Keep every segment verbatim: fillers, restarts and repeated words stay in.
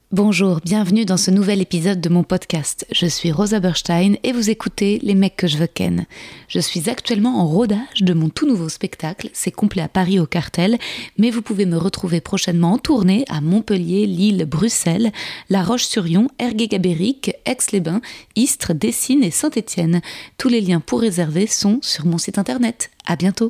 Bonjour, bienvenue dans ce nouvel épisode de mon podcast. Je suis Rosa Berstein et vous écoutez Les mecs que je veux ken. Je suis actuellement en rodage de mon tout nouveau spectacle, c'est complet à Paris au Cartel, mais vous pouvez me retrouver prochainement en tournée à Montpellier, Lille, Bruxelles, La Roche-sur-Yon, Ergué-Gabéric, Aix-les-Bains, Istres, Dessines et Saint-Étienne. Tous les liens pour réserver sont sur mon site internet. À bientôt.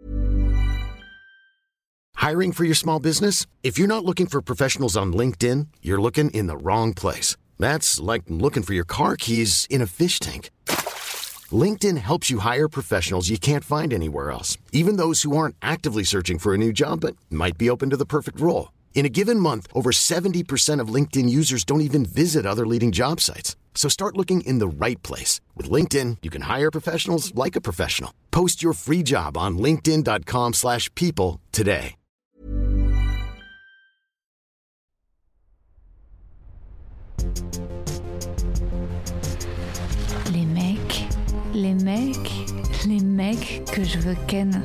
Hiring for your small business? If you're not looking for professionals on LinkedIn, you're looking in the wrong place. That's like looking for your car keys in a fish tank. LinkedIn helps you hire professionals you can't find anywhere else, even those who aren't actively searching for a new job but might be open to the perfect role. In a given month, over seventy percent of LinkedIn users don't even visit other leading job sites. So start looking in the right place. With LinkedIn, you can hire professionals like a professional. Post your free job on linkedin dot com slash people today. Les mecs, les mecs, les mecs que je veux ken.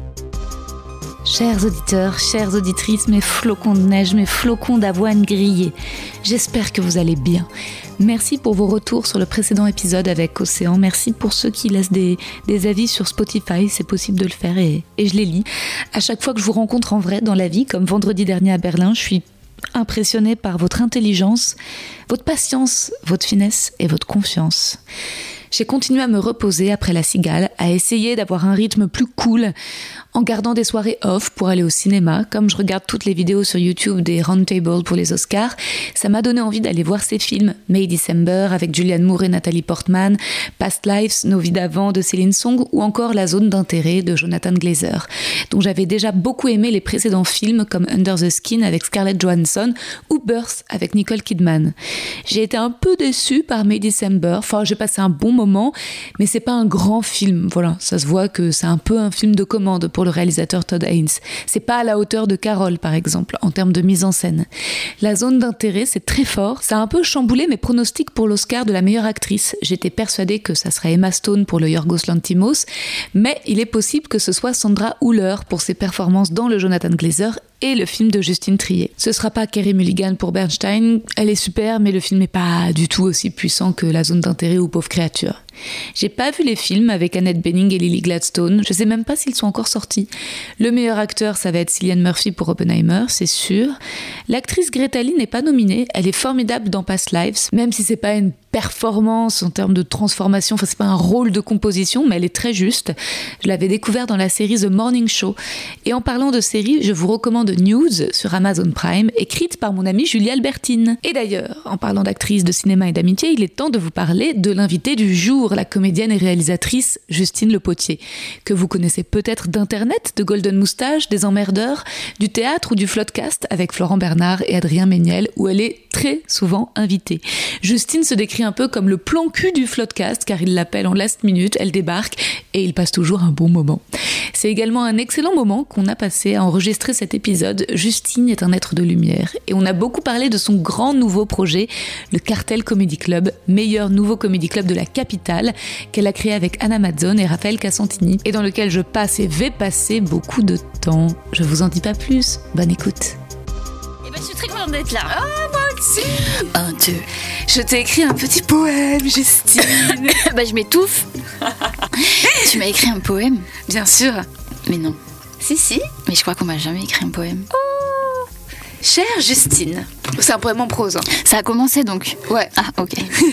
Chers auditeurs, chères auditrices, mes flocons de neige, mes flocons d'avoine grillés, j'espère que vous allez bien. Merci pour vos retours sur le précédent épisode avec Océan. Merci pour ceux qui laissent des, des avis sur Spotify, c'est possible de le faire et, et je les lis. À chaque fois que je vous rencontre en vrai dans la vie, comme vendredi dernier à Berlin, je suis impressionnée par votre intelligence, votre patience, votre finesse et votre confiance. J'ai continué à me reposer après La Cigale, à essayer d'avoir un rythme plus cool, en gardant des soirées off pour aller au cinéma. Comme je regarde toutes les vidéos sur YouTube des roundtables pour les Oscars, ça m'a donné envie d'aller voir ces films. May December avec Julianne Moore et Nathalie Portman, Past Lives, Nos vies d'avant de Céline Song ou encore La zone d'intérêt de Jonathan Glazer, dont j'avais déjà beaucoup aimé les précédents films comme Under the Skin avec Scarlett Johansson ou Birth avec Nicole Kidman. J'ai été un peu déçue par May December, enfin j'ai passé un bon moment, mais c'est pas un grand film, voilà, ça se voit que c'est un peu un film de commande pour le réalisateur Todd Haynes. C'est pas à la hauteur de Carol, par exemple, en termes de mise en scène. La zone d'intérêt, c'est très fort. Ça a un peu chamboulé mes pronostics pour l'Oscar de la meilleure actrice. J'étais persuadée que ça serait Emma Stone pour le Yorgos Lanthimos, mais il est possible que ce soit Sandra Hüller pour ses performances dans le Jonathan Glazer et le film de Justine Triet. Ce sera pas Carey Mulligan pour Bernstein, elle est super, mais le film n'est pas du tout aussi puissant que La zone d'intérêt ou Pauvre créature. J'ai pas vu les films avec Annette Bening et Lily Gladstone, je sais même pas s'ils sont encore sortis. Le meilleur acteur, ça va être Cillian Murphy pour Oppenheimer, c'est sûr. L'actrice Greta Lee n'est pas nominée, elle est formidable dans Past Lives, même si c'est pas une performance en termes de transformation, enfin c'est pas un rôle de composition, mais elle est très juste. Je l'avais découvert dans la série The Morning Show. Et en parlant de série, je vous recommande News sur Amazon Prime, écrite par mon amie Julie Albertine. Et d'ailleurs, en parlant d'actrice de cinéma et d'amitié, il est temps de vous parler de l'invitée du jour, la comédienne et réalisatrice Justine Le Potier, que vous connaissez peut-être d'internet, de Golden Moustache, des Emmerdeurs, du théâtre ou du Floodcast avec Florent Bernard et Adrien Méniel, où elle est très souvent invitée. Justine se décrit un peu comme le plan cul du Floodcast, car il l'appelle en last minute, elle débarque et il passe toujours un bon moment. C'est également un excellent moment qu'on a passé à enregistrer cet épisode. Justine est un être de lumière et on a beaucoup parlé de son grand nouveau projet, le Cartel Comedy Club, meilleur nouveau comedy club de la capitale, qu'elle a créé avec Anna Mazzone et Raphaël Cassantini, et dans lequel je passe et vais passer beaucoup de temps. Je vous en dis pas plus, bonne écoute. Eh ben, je suis très contente d'être là. Ah, moi aussi. Un, deux. Je t'ai écrit un petit poème, Justine. Bah, je m'étouffe. Tu m'as écrit un poème? Bien sûr. Mais non. Si, si. Mais je crois qu'on m'a jamais écrit un poème. Oh. Chère Justine. C'est un poème en prose. Hein. Ça a commencé donc? Ouais. Ah, ok.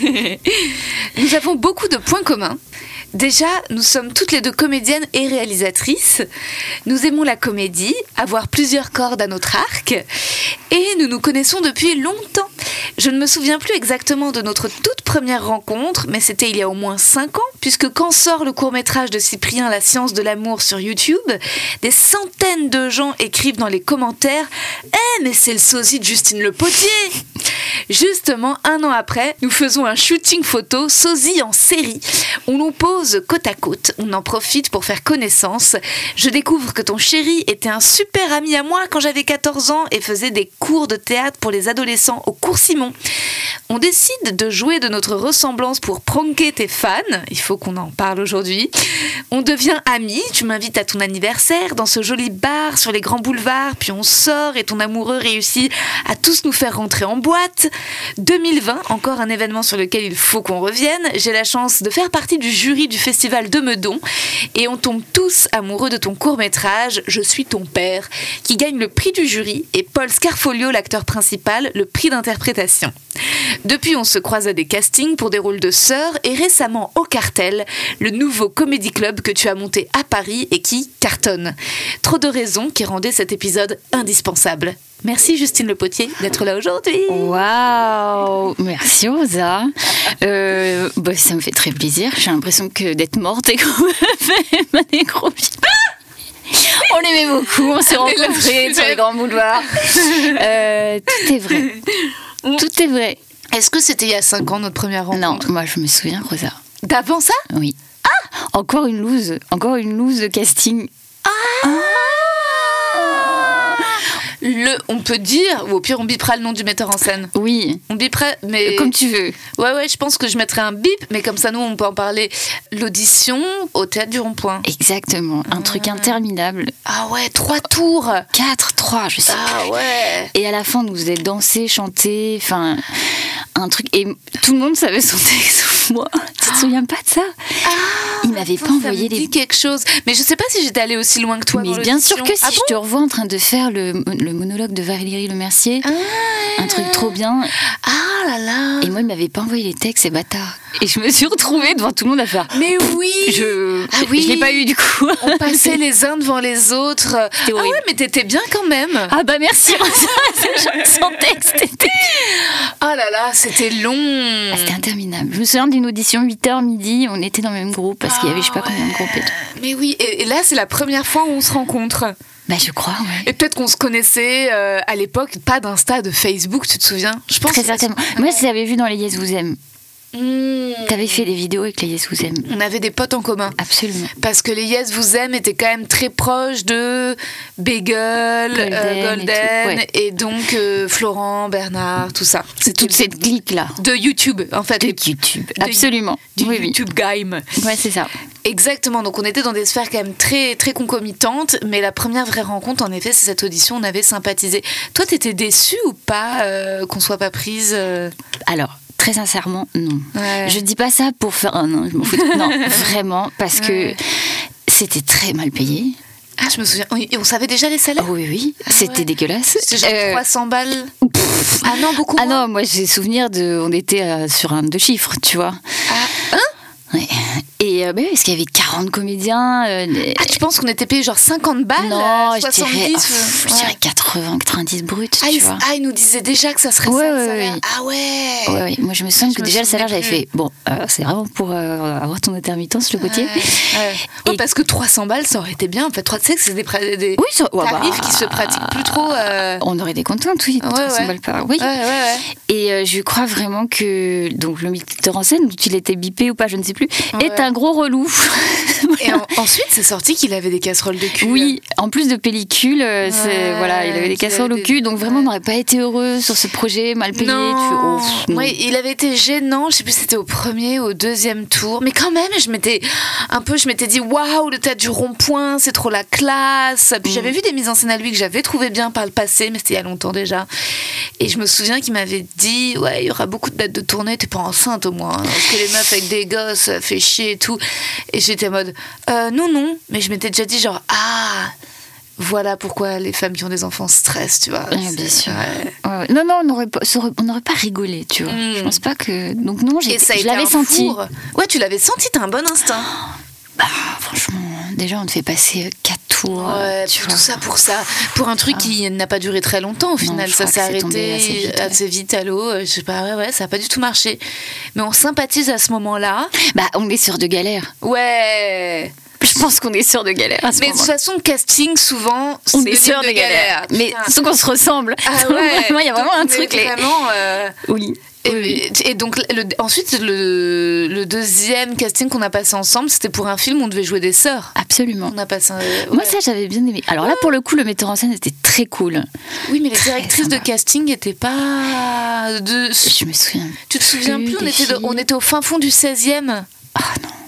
Nous avons beaucoup de points communs. Déjà, nous sommes toutes les deux comédiennes et réalisatrices. Nous aimons la comédie, avoir plusieurs cordes à notre arc. Et nous nous connaissons depuis longtemps. Je ne me souviens plus exactement de notre toute première rencontre, mais c'était il y a au moins cinq ans, puisque quand sort le court-métrage de Cyprien La science de l'amour sur YouTube, des centaines de gens écrivent dans les commentaires « Eh, mais c'est le sosie de Justine Le Potier !» Justement, un an après, nous faisons un shooting photo sosie en série. On nous pose côte à côte, on en profite pour faire connaissance. Je découvre que ton chéri était un super ami à moi quand j'avais quatorze ans et faisait des cours de théâtre pour les adolescents au cours Simon. On décide de jouer de notre ressemblance pour pranker tes fans, il faut qu'on en parle aujourd'hui. On devient amis, tu m'invites à ton anniversaire dans ce joli bar sur les grands boulevards, puis on sort et ton amoureux réussit à tous nous faire rentrer en boîte. deux mille vingt, encore un événement sur lequel il faut qu'on revienne. J'ai la chance de faire partie du jury du festival de Meudon et on tombe tous amoureux de ton court-métrage « Je suis ton père » qui gagne le prix du jury et Paul Scarfolio, l'acteur principal, le prix d'interprétation. Depuis, on se croise à des castings pour des rôles de sœurs et récemment au Cartel, le nouveau comédie club que tu as monté à Paris et qui cartonne. Trop de raisons qui rendaient cet épisode indispensable. Merci Justine Le Potier d'être là aujourd'hui. Waouh, merci Rosa. Euh, bah, ça me fait très plaisir. J'ai l'impression que d'être morte et qu'on me fait ma nécropsie. On l'aimait beaucoup, on s'est rencontrés sur les grands boulevards. Euh, tout est vrai. Tout est vrai. Est-ce que c'était il y a cinq ans notre première rencontre ? Non, moi je me souviens, Rosa. D'avant ça ? Oui. Ah ! Encore une loose, encore une loose de casting. Ah, ah Le, on peut dire, ou au pire on bipera le nom du metteur en scène. Oui. On bipera, mais... Comme tu veux. Ouais, ouais, je pense que je mettrai un bip, mais comme ça nous on peut en parler. L'audition au Théâtre du Rond-Point. Exactement, un ah. truc interminable. Ah ouais, trois tours. Quatre, trois, je sais Ah plus. ouais. Et à la fin, on nous faisait danser, chanter, enfin, un truc... Et tout le monde savait son texte, sauf moi. Tu te souviens pas de ça ? Ah, il m'avait pas envoyé des... quelque chose. Mais je sais pas si j'étais allée aussi loin que toi. Mais dans bien l'audition. sûr que si, ah je bon te revois en train de faire le, le monologue de Valérie Lemercier. Ah, un truc trop bien. Ah là là. Et moi, il m'avait pas envoyé les textes, c'est bâtard. Et je me suis retrouvée devant tout le monde à faire. Mais oui. Je. Ah oui. Je l'ai pas eu du coup. On passait les uns devant les autres. Ah ouais, mais t'étais bien quand même. Ah bah merci. Sans texte. Ah là là, c'était long. Ah, c'était interminable. Je me souviens d'une audition huit heures midi, on était dans le même groupe parce qu'il y avait je sais pas combien de groupes et tout. Mais oui, et, et là c'est la première fois où on se rencontre. Bah je crois, ouais. Et peut-être qu'on se connaissait euh, à l'époque, pas d'Insta, de Facebook, tu te souviens ? Je pense. Très certainement. Moi je l'avais vu dans les Yes Vous Aime. Mmh. T'avais fait des vidéos avec les Yes Vous Aime. On avait des potes en commun. Absolument. Parce que les Yes Vous Aime étaient quand même très proches de Bagel, Golden, euh, Golden et, ouais. et donc euh, Florent, Bernard, tout ça. C'est toute cette clique-là. De YouTube, en fait. De YouTube, de, absolument. Du oui, YouTube oui. game. Ouais, c'est ça. Exactement, donc on était dans des sphères quand même très, très concomitantes, mais la première vraie rencontre, en effet, c'est cette audition, on avait sympathisé. Toi, t'étais déçue ou pas euh, qu'on soit pas prise euh... Alors, très sincèrement, non. Ouais. Je dis pas ça pour faire un non, je m'en fous. Non, vraiment, parce ouais. que c'était très mal payé. Ah, je me souviens. Et on savait déjà les salaires ? Oh, oui, oui. Ah, c'était ouais. dégueulasse. C'était genre euh... trois cents balles. Pff. Ah non, beaucoup Ah moins. non, moi j'ai souvenir de. On était euh, sur un deux chiffres, tu vois. Ah, hein ? Ouais. Et euh, bah, parce qu'il y avait quarante comédiens. Euh, les... Ah, tu penses qu'on était payé genre cinquante balles ? Non, soixante-dix, je dirais, euh, oh, je ouais. dirais quatre-vingts, quatre-vingt-dix bruts, ah, tu il, vois. Ah, ils nous disaient déjà que ça serait ouais, ça, ouais, le salaire. Ouais. Ah ouais. Ouais, ouais. Moi, je me souviens je que me déjà, le salaire, j'avais plus. fait, bon, euh, c'est vraiment pour euh, avoir ton intermittence, le Potier. Ouais, ouais. Ouais, parce que trois cents balles, ça aurait été bien. En fait, tu sais que c'est des, pra- des oui, ça, ouais, tarifs bah, qui se pratiquent plus trop. Euh... On aurait des contentes, oui. Ouais, trois cents ouais. balles par oui. Ouais, ouais, ouais. Et euh, je crois vraiment que donc, le metteur en scène, il était bipé ou pas, je ne sais plus, ouais. est un gros relou. Et en, ensuite, c'est sorti qu'il avait des casseroles de cul. Oui, en plus de pellicule, euh, ouais, c'est, voilà, il avait des casseroles au cul, des... donc vraiment, on n'aurait pas été heureux sur ce projet, mal payé. Non, tu... oh, pff, non. Ouais, il avait été gênant, je sais plus si c'était au premier ou au deuxième tour, mais quand même, je m'étais un peu, je m'étais dit, waouh, le Théâtre du Rond-Point, c'est trop la classe. Puis mm. j'avais vu des mises en scène à lui que j'avais trouvé bien par le passé, mais c'était il y a longtemps déjà. Et je me souviens qu'il m'avait dit, ouais, il y aura beaucoup de dates de tournée, t'es pas enceinte au moins, hein, parce que les meufs avec des gosses, ça fait chier et tout. Et j'étais en mode, euh, non, non, mais je m'étais déjà dit genre, ah, voilà pourquoi les femmes qui ont des enfants stressent, tu vois. Ouais, bien sûr. Ouais. Ouais. Non, non, on n'aurait pas, on n'aurait pas rigolé, tu vois. Mm. Je pense pas que... Donc non, j'ai, je l'avais senti. Four. Ouais, tu l'avais senti, t'as un bon instinct. Bah, franchement, déjà, on te fait passer quatre tours. Ouais, tu tout vois. ça pour ça. Pour un truc ah. qui n'a pas duré très longtemps, au final. Non, ça s'est arrêté assez vite, ouais. assez vite à l'eau. Je sais pas, ouais, ouais, ça n'a pas du tout marché. Mais on sympathise à ce moment-là. Bah, on est sur de galère. Ouais. Je pense qu'on est sûr de galère à ce mais moment. de toute façon, casting, souvent, on c'est est sûr de, de galère. galère. Mais sauf qu'on se ressemble. Ah ouais. Il y a vraiment un truc. Les... Vraiment. Euh... Oui. Et, oui. et donc, le, ensuite, le, le deuxième casting qu'on a passé ensemble, c'était pour un film où on devait jouer des sœurs. Absolument. On a passé un, ouais. Moi, ça, j'avais bien aimé. Alors là, pour le coup, le metteur en scène était très cool. Oui, mais les très directrices sympa. de casting n'étaient pas. De... Je me souviens. Tu te souviens plus, plus on, était de, on était au fin fond du seizième. Ah non.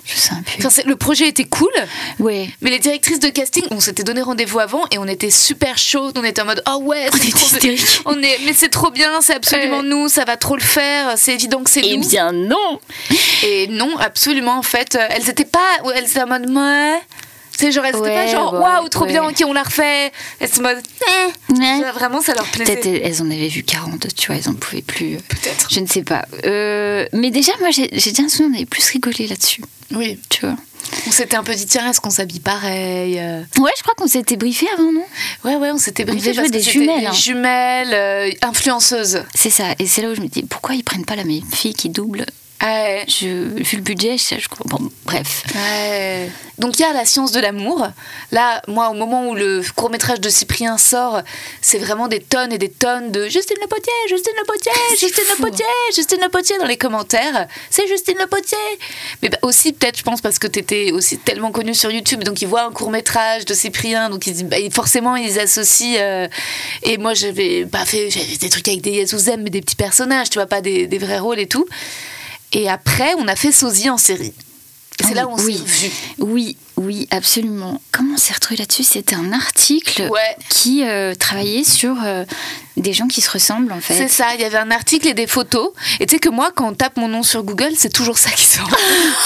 Je sais plus. Enfin, c'est, le projet était cool. Ouais. Mais les directrices de casting, on s'était donné rendez-vous avant et on était super chaud. On était en mode oh ouais, on c'est était trop hystériques. On est, mais c'est trop bien, c'est absolument ouais. nous, ça va trop le faire. C'est évident que c'est eh nous. Eh bien non. Et non, absolument. En fait, elles étaient pas, elles étaient en mode ouais. C'est genre, elles étaient ouais, pas genre waouh, trop ouais. bien, ok, on la refait. Elles sont en mode eh. Ouais. Vraiment, ça leur plaisait. Peut-être elles en avaient vu quarante, tu vois, elles en pouvaient plus. Peut-être. Je ne sais pas. Euh, mais déjà, moi, j'ai, j'ai déjà un souvenir, on avait plus rigolé là-dessus. Oui. Tu vois. On s'était un peu dit, tiens, est-ce qu'on s'habille pareil euh... Ouais, je crois qu'on s'était briefé avant, non? Ouais, ouais, on s'était briefé on parce des que jumelles, des hein. jumelles euh, influenceuses. C'est ça, et c'est là où je me dis, pourquoi ils prennent pas la même fille qui double? Ouais. Je, vu le budget, je, je bon, bref. Ouais. Donc il y a La Science de l'amour. Là, moi, au moment où le court-métrage de Cyprien sort, c'est vraiment des tonnes et des tonnes de Justine Le Potier, Justine Le Potier, Justine Le Potier, Justine Le Potier dans les commentaires. C'est Justine Le Potier. Mais bah, aussi, peut-être, je pense, parce que t'étais aussi tellement connue sur YouTube, donc ils voient un court-métrage de Cyprien, donc ils, bah, forcément, ils associent. Euh, et moi, j'avais pas fait, j'avais des trucs avec des Yazouzem, mais des petits personnages, tu vois, pas des, des vrais rôles et tout. Et après, on a fait Sosie en série. Et c'est oh, là où on oui. s'est revus. Oui, oui, absolument. Comment on s'est retrouvés là-dessus? C'était un article ouais. qui euh, travaillait sur euh, des gens qui se ressemblent, en fait. C'est ça, il y avait un article et des photos. Et tu sais que moi, quand on tape mon nom sur Google, c'est toujours ça qui sort.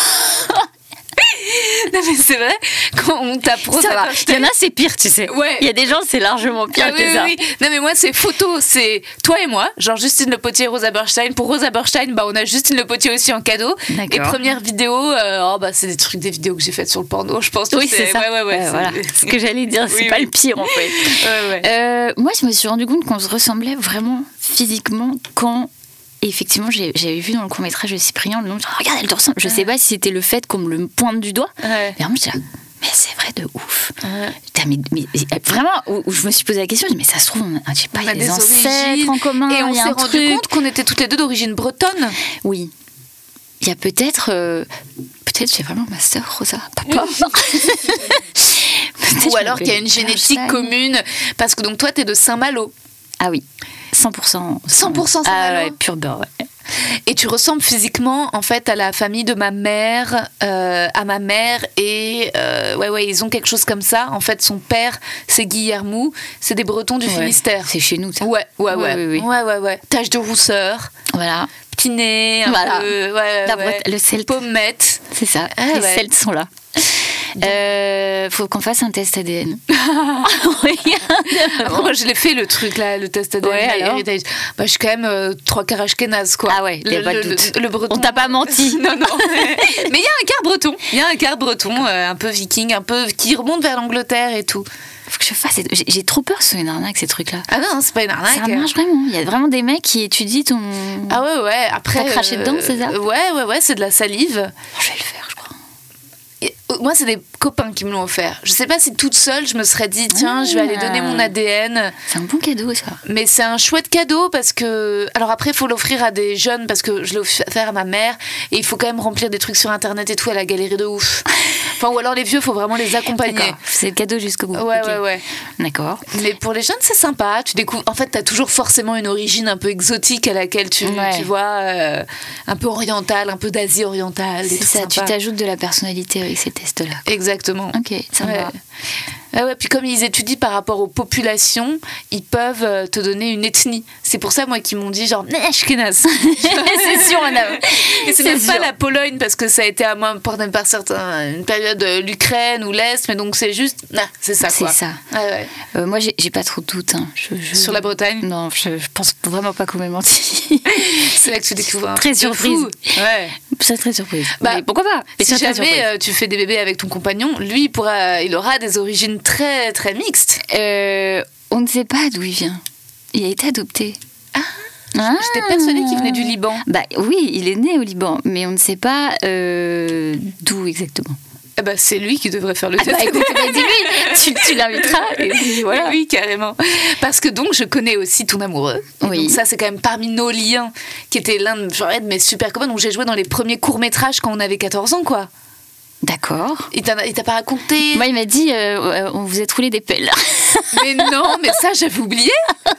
Non mais c'est vrai, quand on tape Rosa Bernstein, il y en a c'est pire, tu sais. Ouais. Il y a des gens c'est largement pire ah, que oui, ça. Oui, oui. Non mais moi c'est photo, c'est toi et moi, genre Justine Le Potier, Rosa Bernstein. Pour Rosa Bernstein, bah on a Justine Le Potier aussi en cadeau. D'accord. Et première vidéo, euh, oh bah c'est des trucs, des vidéos que j'ai faites sur le porno, je pense. Oui c'est ça. Ouais ouais ouais. ouais voilà. Ce que j'allais dire, c'est oui, pas oui. le pire en fait. ouais, ouais. Euh, moi je me suis rendu compte qu'on se ressemblait vraiment physiquement quand. Et effectivement, j'ai, j'avais vu dans le court-métrage de Cyprien le nom, genre, regarde, elle te ressemble. Je sais pas si c'était le fait qu'on me le pointe du doigt. Ouais. Mais vraiment, j'étais là, mais c'est vrai de ouf. Ouais. Mais, mais, vraiment, où, où je me suis posé la question, je dis, mais ça se trouve, on a, je sais pas, il y a des, des ancêtres origines, en commun. Et on y a s'est un rendu truc. compte qu'on était toutes les deux d'origine bretonne. Oui. Il y a peut-être. Euh, peut-être j'ai vraiment ma sœur, Rosa, papa. Ou alors qu'il y a une génétique commune. Parce que donc toi, t'es de Saint-Malo. Ah oui. cent pour cent. cent pour cent Saint-Malo. Ah ouais, pur beurre, ouais. Et tu ressembles physiquement en fait à la famille de ma mère, euh, à ma mère et euh, ouais ouais ils ont quelque chose comme ça. En fait son père c'est Guillermou, c'est des Bretons du ouais. Finistère. C'est chez nous ça. Ouais ouais ouais ouais, oui, oui. ouais ouais ouais. Tache de rousseur. Voilà. Petit nez. Un voilà. peu, ouais, la ouais. Bretagne, le celte. Pommette. C'est ça. Ah, les ouais. celtes sont là. Euh, faut qu'on fasse un test A D N. Après, moi, je l'ai fait le truc là, le test A D N. Ouais, alors Heritage. Bah, je suis quand même euh, trois quarts ashkénaze quoi. Ah ouais, y a le, pas de le, doute. Le, le breton. On t'a pas menti. Non non. Mais il y a un quart breton. Il y a un quart breton, euh, un peu viking, un peu qui remonte vers l'Angleterre et tout. Faut que je fasse. J'ai, j'ai trop peur que ce soit une arnaque ces trucs-là. Ah non, c'est pas une arnaque. Ça marche vraiment. Il y a vraiment des mecs qui étudient ton. Ah ouais ouais. Après. T'as craché euh, dedans, c'est ça? Ouais ouais ouais, c'est de la salive. Oh, je vais le faire, je crois. Et, euh, moi, c'est des copains qui me l'ont offert. Je sais pas si toute seule, je me serais dit, tiens, Ah. je vais aller donner mon A D N. C'est un bon cadeau, ça. Mais c'est un chouette cadeau parce que... Alors après, il faut l'offrir à des jeunes parce que je l'ai offert à ma mère. Et il faut quand même remplir des trucs sur Internet et tout. Elle a galéré de ouf. Enfin, ou alors les vieux, il faut vraiment les accompagner. D'accord. C'est le cadeau jusqu'au bout. Ouais, okay. ouais, ouais. D'accord. Mais pour les jeunes, c'est sympa. Tu découvres... En fait, t'as toujours forcément une origine un peu exotique à laquelle tu, ouais. tu vois, euh, un peu orientale, un peu d'Asie orientale. C'est ça, sympas. tu t'ajoutes de la personnalité avec ces tests-là. Exactement. Ok, ça ouais. va. Ah ouais, puis comme ils étudient par rapport aux populations, ils peuvent te donner une ethnie. C'est pour ça, moi, qu'ils m'ont dit genre, ashkénaze. C'est sûr, madame. Et c'est, c'est même sûr. Pas la Pologne, parce que ça a été à moi pendant par certains, une période l'Ukraine ou l'Est, mais donc c'est juste, nah, c'est ça quoi. C'est ça. Ah ouais. euh, moi, j'ai, j'ai pas trop de doute. Hein. Je, je... Sur la Bretagne? Non, je, je pense vraiment pas qu'on m'ait menti. C'est là que tu découvres un très surprise. Ouais. C'est très surprise. Bah, mais pourquoi pas? Mais si jamais euh, tu fais des bébés avec ton compagnon, lui, il, pourra, il aura des origines très très mixtes. Euh, on ne sait pas d'où il vient. Il a été adopté. Ah. Ah. J'étais persuadée qu'il venait du Liban. Bah oui, il est né au Liban, mais on ne sait pas euh, d'où exactement. Eh ben, c'est lui qui devrait faire le ah test. Bah, écoute, bah, dis-lui, tu, tu l'inviteras. Et puis, voilà. Oui, carrément. Parce que donc, je connais aussi ton amoureux. Oui. Donc ça, c'est quand même parmi nos liens, qui était l'un de, genre, de mes super copains. Donc j'ai joué dans les premiers courts-métrages quand on avait quatorze ans, quoi. D'accord. Il t'a, il t'a pas raconté? Moi, il m'a dit, euh, on vous a roulé des pelles. Mais non, mais ça, j'avais oublié.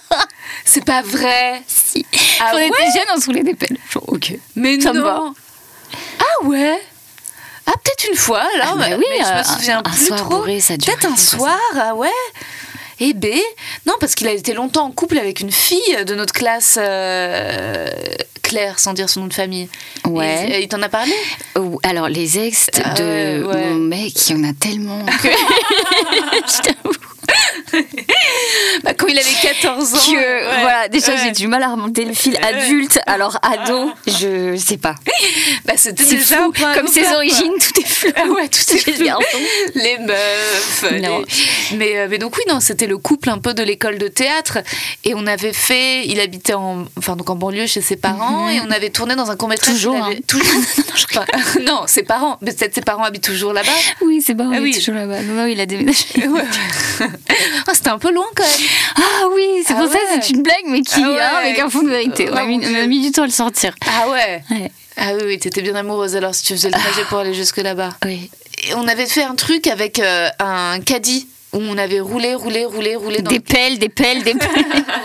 C'est pas vrai. Si. Ah on ouais était jeunes, on se roulait des pelles. Genre, ok. Mais ça non. me va. Ah ouais. Ah, peut-être une fois, alors, ah, bah mais, oui, mais je me un, souviens un plus soir trop. bourré, ça dure. Peut-être un soir, ah ouais. Eh B, non, parce qu'il a été longtemps en couple avec une fille de notre classe, euh, Claire, sans dire son nom de famille. Ouais. Et, il t'en a parlé? Alors, les ex ah, de ouais, ouais. mon mec, il y en a tellement que... je t'avoue. Bah, quand il avait quatorze ans. Que, ouais, voilà, déjà ouais. j'ai du mal à remonter le fil adulte, alors ado, je sais pas. Bah, c'était c'est déjà fou. un peu un Comme ses copain, origines, quoi. tout est flou. Ah ouais, tout est flou. Les meufs. Non. Les... Mais, mais donc oui, non, c'était le couple un peu de l'école de théâtre. Et on avait fait, il habitait en, enfin, donc en banlieue chez ses parents, mm-hmm. et on avait tourné dans un court-métrage. Toujours, avait... hein. Toujours. non, enfin, non, ses parents, mais peut-être ses parents habitent toujours là-bas. Oui, ses parents ah, habitent oui. toujours là-bas. Non, non, il a déménagé. Ouais. Ah, c'était un peu loin quand même. Ah oui, c'est ah pour ouais. ça que c'est une blague, mais qui ah ouais. hein, avec un fond de vérité. On a mis, on a mis du temps à le sortir. Ah ouais. ouais. Ah oui, oui, t'étais bien amoureuse alors si tu faisais le trajet pour aller jusque là-bas. Oui. Et on avait fait un truc avec euh, un caddie où on avait roulé, roulé, roulé, roulé dans des le... pelles, des pelles, des pelles.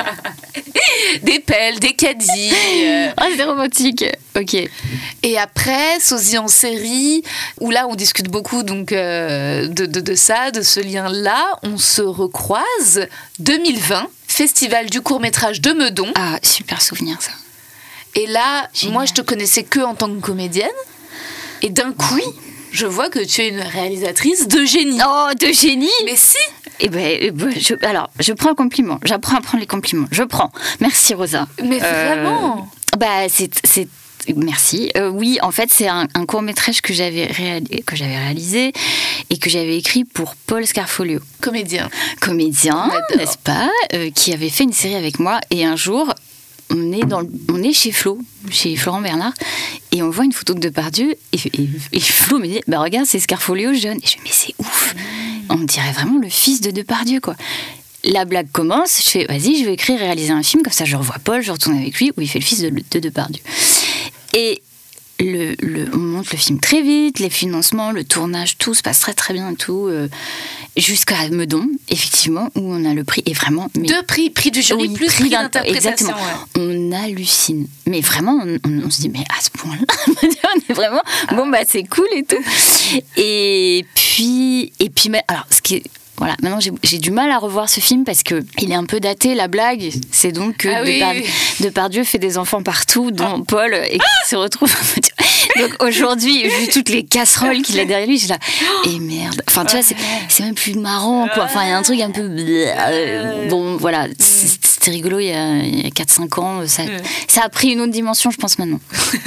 Des pelles, des caddies. Euh... Oh, c'est romantique. Ok. Et après, Sosie en série, où là on discute beaucoup donc euh, de, de, de ça, de ce lien-là. On se recroise deux mille vingt, festival du court-métrage de Meudon. Ah, super souvenir ça. Et là, Génial. moi je te connaissais que en tant que comédienne. Et d'un coup, oui. je vois que tu es une réalisatrice de génie. Oh, de génie. Mais si. Eh ben, eh ben je, alors, je prends le compliment. J'apprends à prendre les compliments. Je prends. Merci, Rosa. Mais vraiment euh, Bah, c'est... c'est... Merci. Euh, oui, en fait, c'est un, un court-métrage que j'avais, réalisé, que j'avais réalisé et que j'avais écrit pour Paul Scarfolio. Comédien. Comédien, n'est-ce pas, euh, qui avait fait une série avec moi. Et un jour, on est, dans le, on est chez Flo, chez Florent Bernard, et on voit une photo de Depardieu. Et, et, et Flo me dit, bah regarde, c'est Scarfolio jeune. Et je me dis, mais c'est ouf. On dirait vraiment le fils de Depardieu, quoi. La blague commence, je fais, vas-y, je vais écrire et réaliser un film, comme ça je revois Paul, je retourne avec lui, où il fait le fils de, de Depardieu. Et le, le, on monte le film très vite, les financements, le tournage, tout se passe très très bien et tout, euh, jusqu'à Meudon, effectivement, où on a le prix, et vraiment... Mais, Deux prix, prix du jury, oui, plus prix, prix d'interprétation. Exactement, ouais. On hallucine. Mais vraiment, on, on, on se dit, mais à ce point-là, on est vraiment... Ah. Bon, bah c'est cool et tout. Et puis, et puis mais, alors, ce qui est... Voilà, maintenant j'ai, j'ai du mal à revoir ce film parce que il est un peu daté. La blague, c'est donc que ah oui, Depard- oui. Depardieu fait des enfants partout, dont ah. Paul, et qui ah. se retrouve. Donc aujourd'hui, vu toutes les casseroles qu'il a derrière lui, j'ai là, et merde. Enfin, tu vois, c'est, c'est même plus marrant, quoi. Enfin, il y a un truc un peu. Bon, voilà, c'était rigolo il y a, il y a quatre cinq ans. Ça, ça a pris une autre dimension, je pense, maintenant.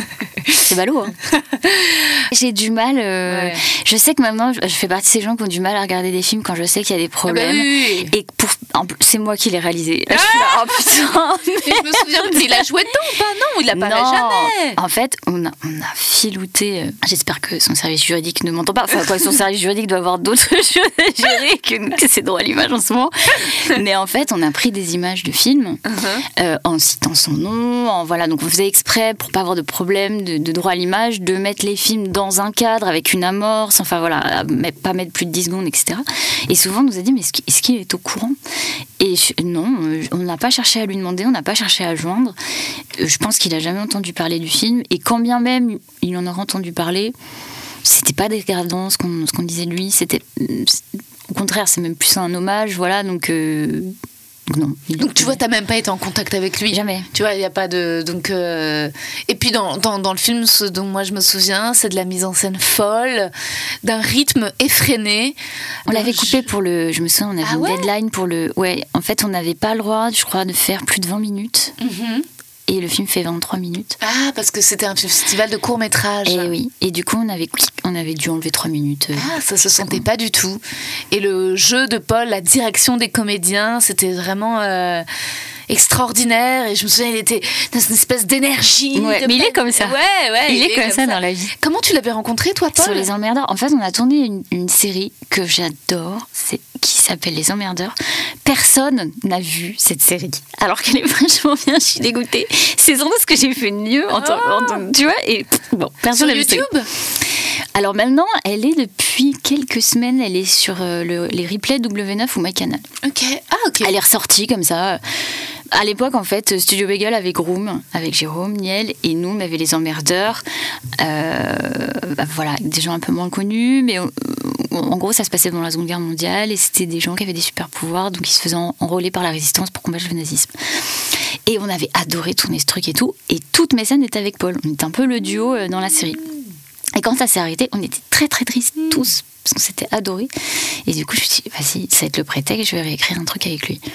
C'est ballot, hein. J'ai du mal. Euh, ouais. Je sais que maintenant, je fais partie de ces gens qui ont du mal à regarder des films quand je sais qu'il y a des problèmes. Ah bah oui, oui. Et pour, c'est moi qui l'ai réalisé. Là, ah je suis là, oh putain. Mais... je me souviens, il a joué dedans ou pas? Non, il apparaît non. jamais. En fait, on a, on a filouté. Euh, j'espère que son service juridique ne m'entend pas. Enfin, quoi, son service juridique doit avoir d'autres choses à gérer que, que ses droits à l'image en ce moment. Mais en fait, on a pris des images de films uh-huh. euh, en citant son nom. En, voilà, donc on faisait exprès pour pas avoir de problème de, de droit à l'image, de mettre les films dans un cadre avec une amorce. Enfin voilà, mais pas mettre plus de dix secondes, et cetera. Et souvent, on nous a dit, mais est-ce qu'il, est-ce qu'il est au courant? Et je, non, on n'a pas cherché à lui demander, on n'a pas cherché à joindre. Je pense qu'il n'a jamais entendu parler du film. Et quand bien même il en aurait entendu parler, c'était pas dégradant ce qu'on, ce qu'on disait de lui. C'était, au contraire, c'est même plus un hommage. Voilà, donc... Euh, Non, donc tu vois, t'as même pas été en contact avec lui. Jamais. Tu vois, il y a pas de donc. Euh... Et puis dans, dans dans le film, ce dont moi je me souviens, c'est de la mise en scène folle, d'un rythme effréné. On l'avait je... coupé pour le. Je me souviens, on avait ah une ouais deadline pour le. Ouais. En fait, on n'avait pas le droit, je crois, de faire plus de vingt minutes. Mm-hmm. Et le film fait vingt-trois minutes. Ah, parce que c'était un festival de court-métrage. Et oui. Et du coup, on avait, on avait dû enlever trois minutes. Ah, ça se sentait pas du tout. Et le jeu de Paul, la direction des comédiens, c'était vraiment euh, extraordinaire. Et je me souviens, il était dans une espèce d'énergie. Ouais, de mais il est comme ça. Ouais, ouais. Il, il est, est comme, comme ça, ça dans la vie. Comment tu l'avais rencontré, toi, Paul? Sur Les Emmerdeurs. En fait, on a tourné une, une série que j'adore. C'est qui s'appelle Les Emmerdeurs. Personne n'a vu cette série, alors qu'elle est vachement bien. Je suis dégoûtée. C'est sans doute ce que j'ai fait de mieux en tant, oh. en tant, tu vois. Et bon, personne n'a vu YouTube. Alors maintenant, elle est depuis quelques semaines, elle est sur euh, le, les replays W neuf ou MyCanal. Ok. Ah ok. Elle est ressortie comme ça. À l'époque, en fait, Studio Bagel avait Groom, avec Jérôme, Niel, et nous, on avait les emmerdeurs. Euh, bah, voilà, des gens un peu moins connus, mais on, en gros, ça se passait dans la Seconde Guerre mondiale, et c'était des gens qui avaient des super pouvoirs, donc ils se faisaient enrôler par la résistance pour combattre le nazisme. Et on avait adoré tourner ce truc et tout, et toutes mes scènes étaient avec Paul. On était un peu le duo dans la série. Et quand ça s'est arrêté, on était très très tristes tous, parce qu'on s'était adorés. Et du coup, je me suis dit, vas-y, ça va être le prétexte, je vais réécrire un truc avec lui.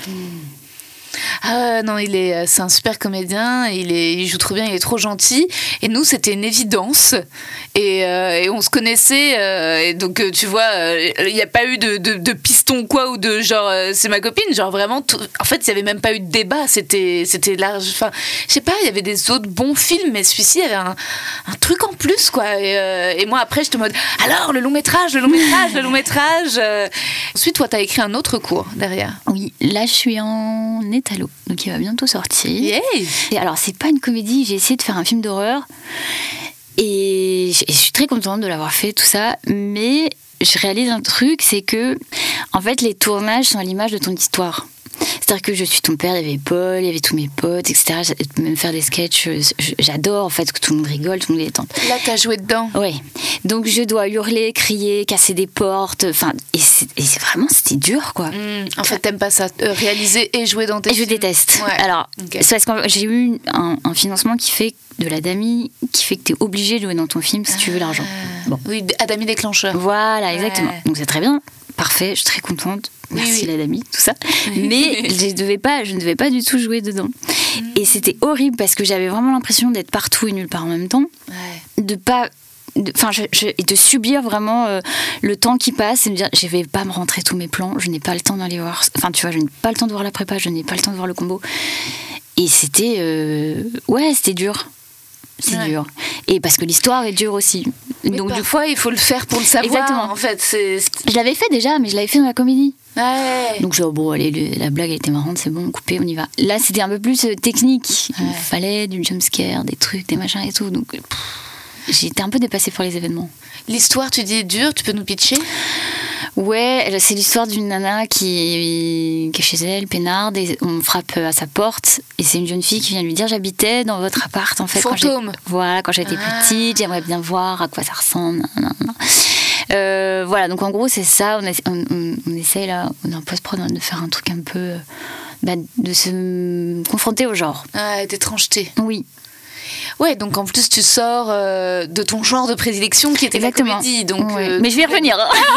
Ah non, il est, c'est un super comédien, il, est, il joue trop bien, il est trop gentil. Et nous, c'était une évidence. Et, euh, et on se connaissait. Euh, et donc, tu vois, il euh, n'y a pas eu de, de, de piston quoi, ou de genre, euh, c'est ma copine. Genre vraiment, tout, en fait, il n'y avait même pas eu de débat. C'était, c'était large. Enfin, je sais pas, il y avait des autres bons films, mais celui-ci, il y avait un, un truc en plus, quoi. Et, euh, et moi, après, j'étais en mode, alors, le long métrage, le long métrage, le long métrage. Euh. Ensuite, toi, tu as écrit un autre cours derrière. Oui, là, je suis en Étalo, donc il va bientôt sortir. Yeah. Et alors, c'est pas une comédie, j'ai essayé de faire un film d'horreur et je suis très contente de l'avoir fait, tout ça, mais je réalise un truc, c'est que en fait, les tournages sont à l'image de ton histoire. C'est-à-dire que je suis ton père, il y avait Paul, il y avait tous mes potes, et cetera. Même faire des sketchs, j'adore en fait que tout le monde rigole, tout le monde est détente. Là, t'as joué dedans. Oui. Donc je dois hurler, crier, casser des portes. Enfin, et c'est, et c'est vraiment, c'était dur, quoi. Mmh, en fait, t'aimes pas ça, euh, réaliser et jouer dans tes et films. Je déteste. Ouais. Alors, okay. c'est parce que j'ai eu un, un financement qui fait de la D A M I, qui fait que t'es obligé de jouer dans ton film si ah. tu veux l'argent. Bon. Oui, A D A M I déclencheur. Voilà, exactement. Ouais. Donc c'est très bien, parfait, je suis très contente. Merci oui, oui. la D A M I, tout ça. Mais je, devais pas, je ne devais pas du tout jouer dedans. Mmh. Et c'était horrible parce que j'avais vraiment l'impression d'être partout et nulle part en même temps. Ouais. De pas... Enfin, je, je, et de subir vraiment euh, le temps qui passe et me dire, je vais pas me rentrer tous mes plans, je n'ai pas le temps d'aller voir... Enfin, tu vois, je n'ai pas le temps de voir la prépa, je n'ai pas le temps de voir le combo. Et c'était... Euh, ouais, c'était dur. C'est ouais. dur. Et parce que l'histoire est dure aussi. Mais donc parfois, du... il faut le faire pour le savoir. Exactement. En fait, c'est... Je l'avais fait déjà, mais je l'avais fait dans la comédie. Ouais. Donc je dis, oh, bon, allez, le, la blague elle était marrante, c'est bon, coupé, on y va. Là, c'était un peu plus euh, technique. Ouais. Il fallait du jumpscare, des trucs, des machins et tout. Donc pff, j'étais un peu dépassée par les événements. L'histoire, tu dis, est dure, tu peux nous pitcher ? Ouais, c'est l'histoire d'une nana qui, qui est chez elle, peinarde, et on frappe à sa porte, et c'est une jeune fille qui vient lui dire, j'habitais dans votre appart en fait. Fantôme. Quand voilà, quand j'étais ah. petite, j'aimerais bien voir à quoi ça ressemble. Nan, nan, nan. Euh, voilà, donc en gros c'est ça, on, essa- on, on, on essaye là, on est en post-prod de faire un truc un peu, bah, de se confronter au genre. Ah, d'étrangeté. Oui. Ouais, donc en plus tu sors euh, de ton genre de prédilection qui était Exactement. La comédie. Donc, ouais. euh, mais je vais y revenir.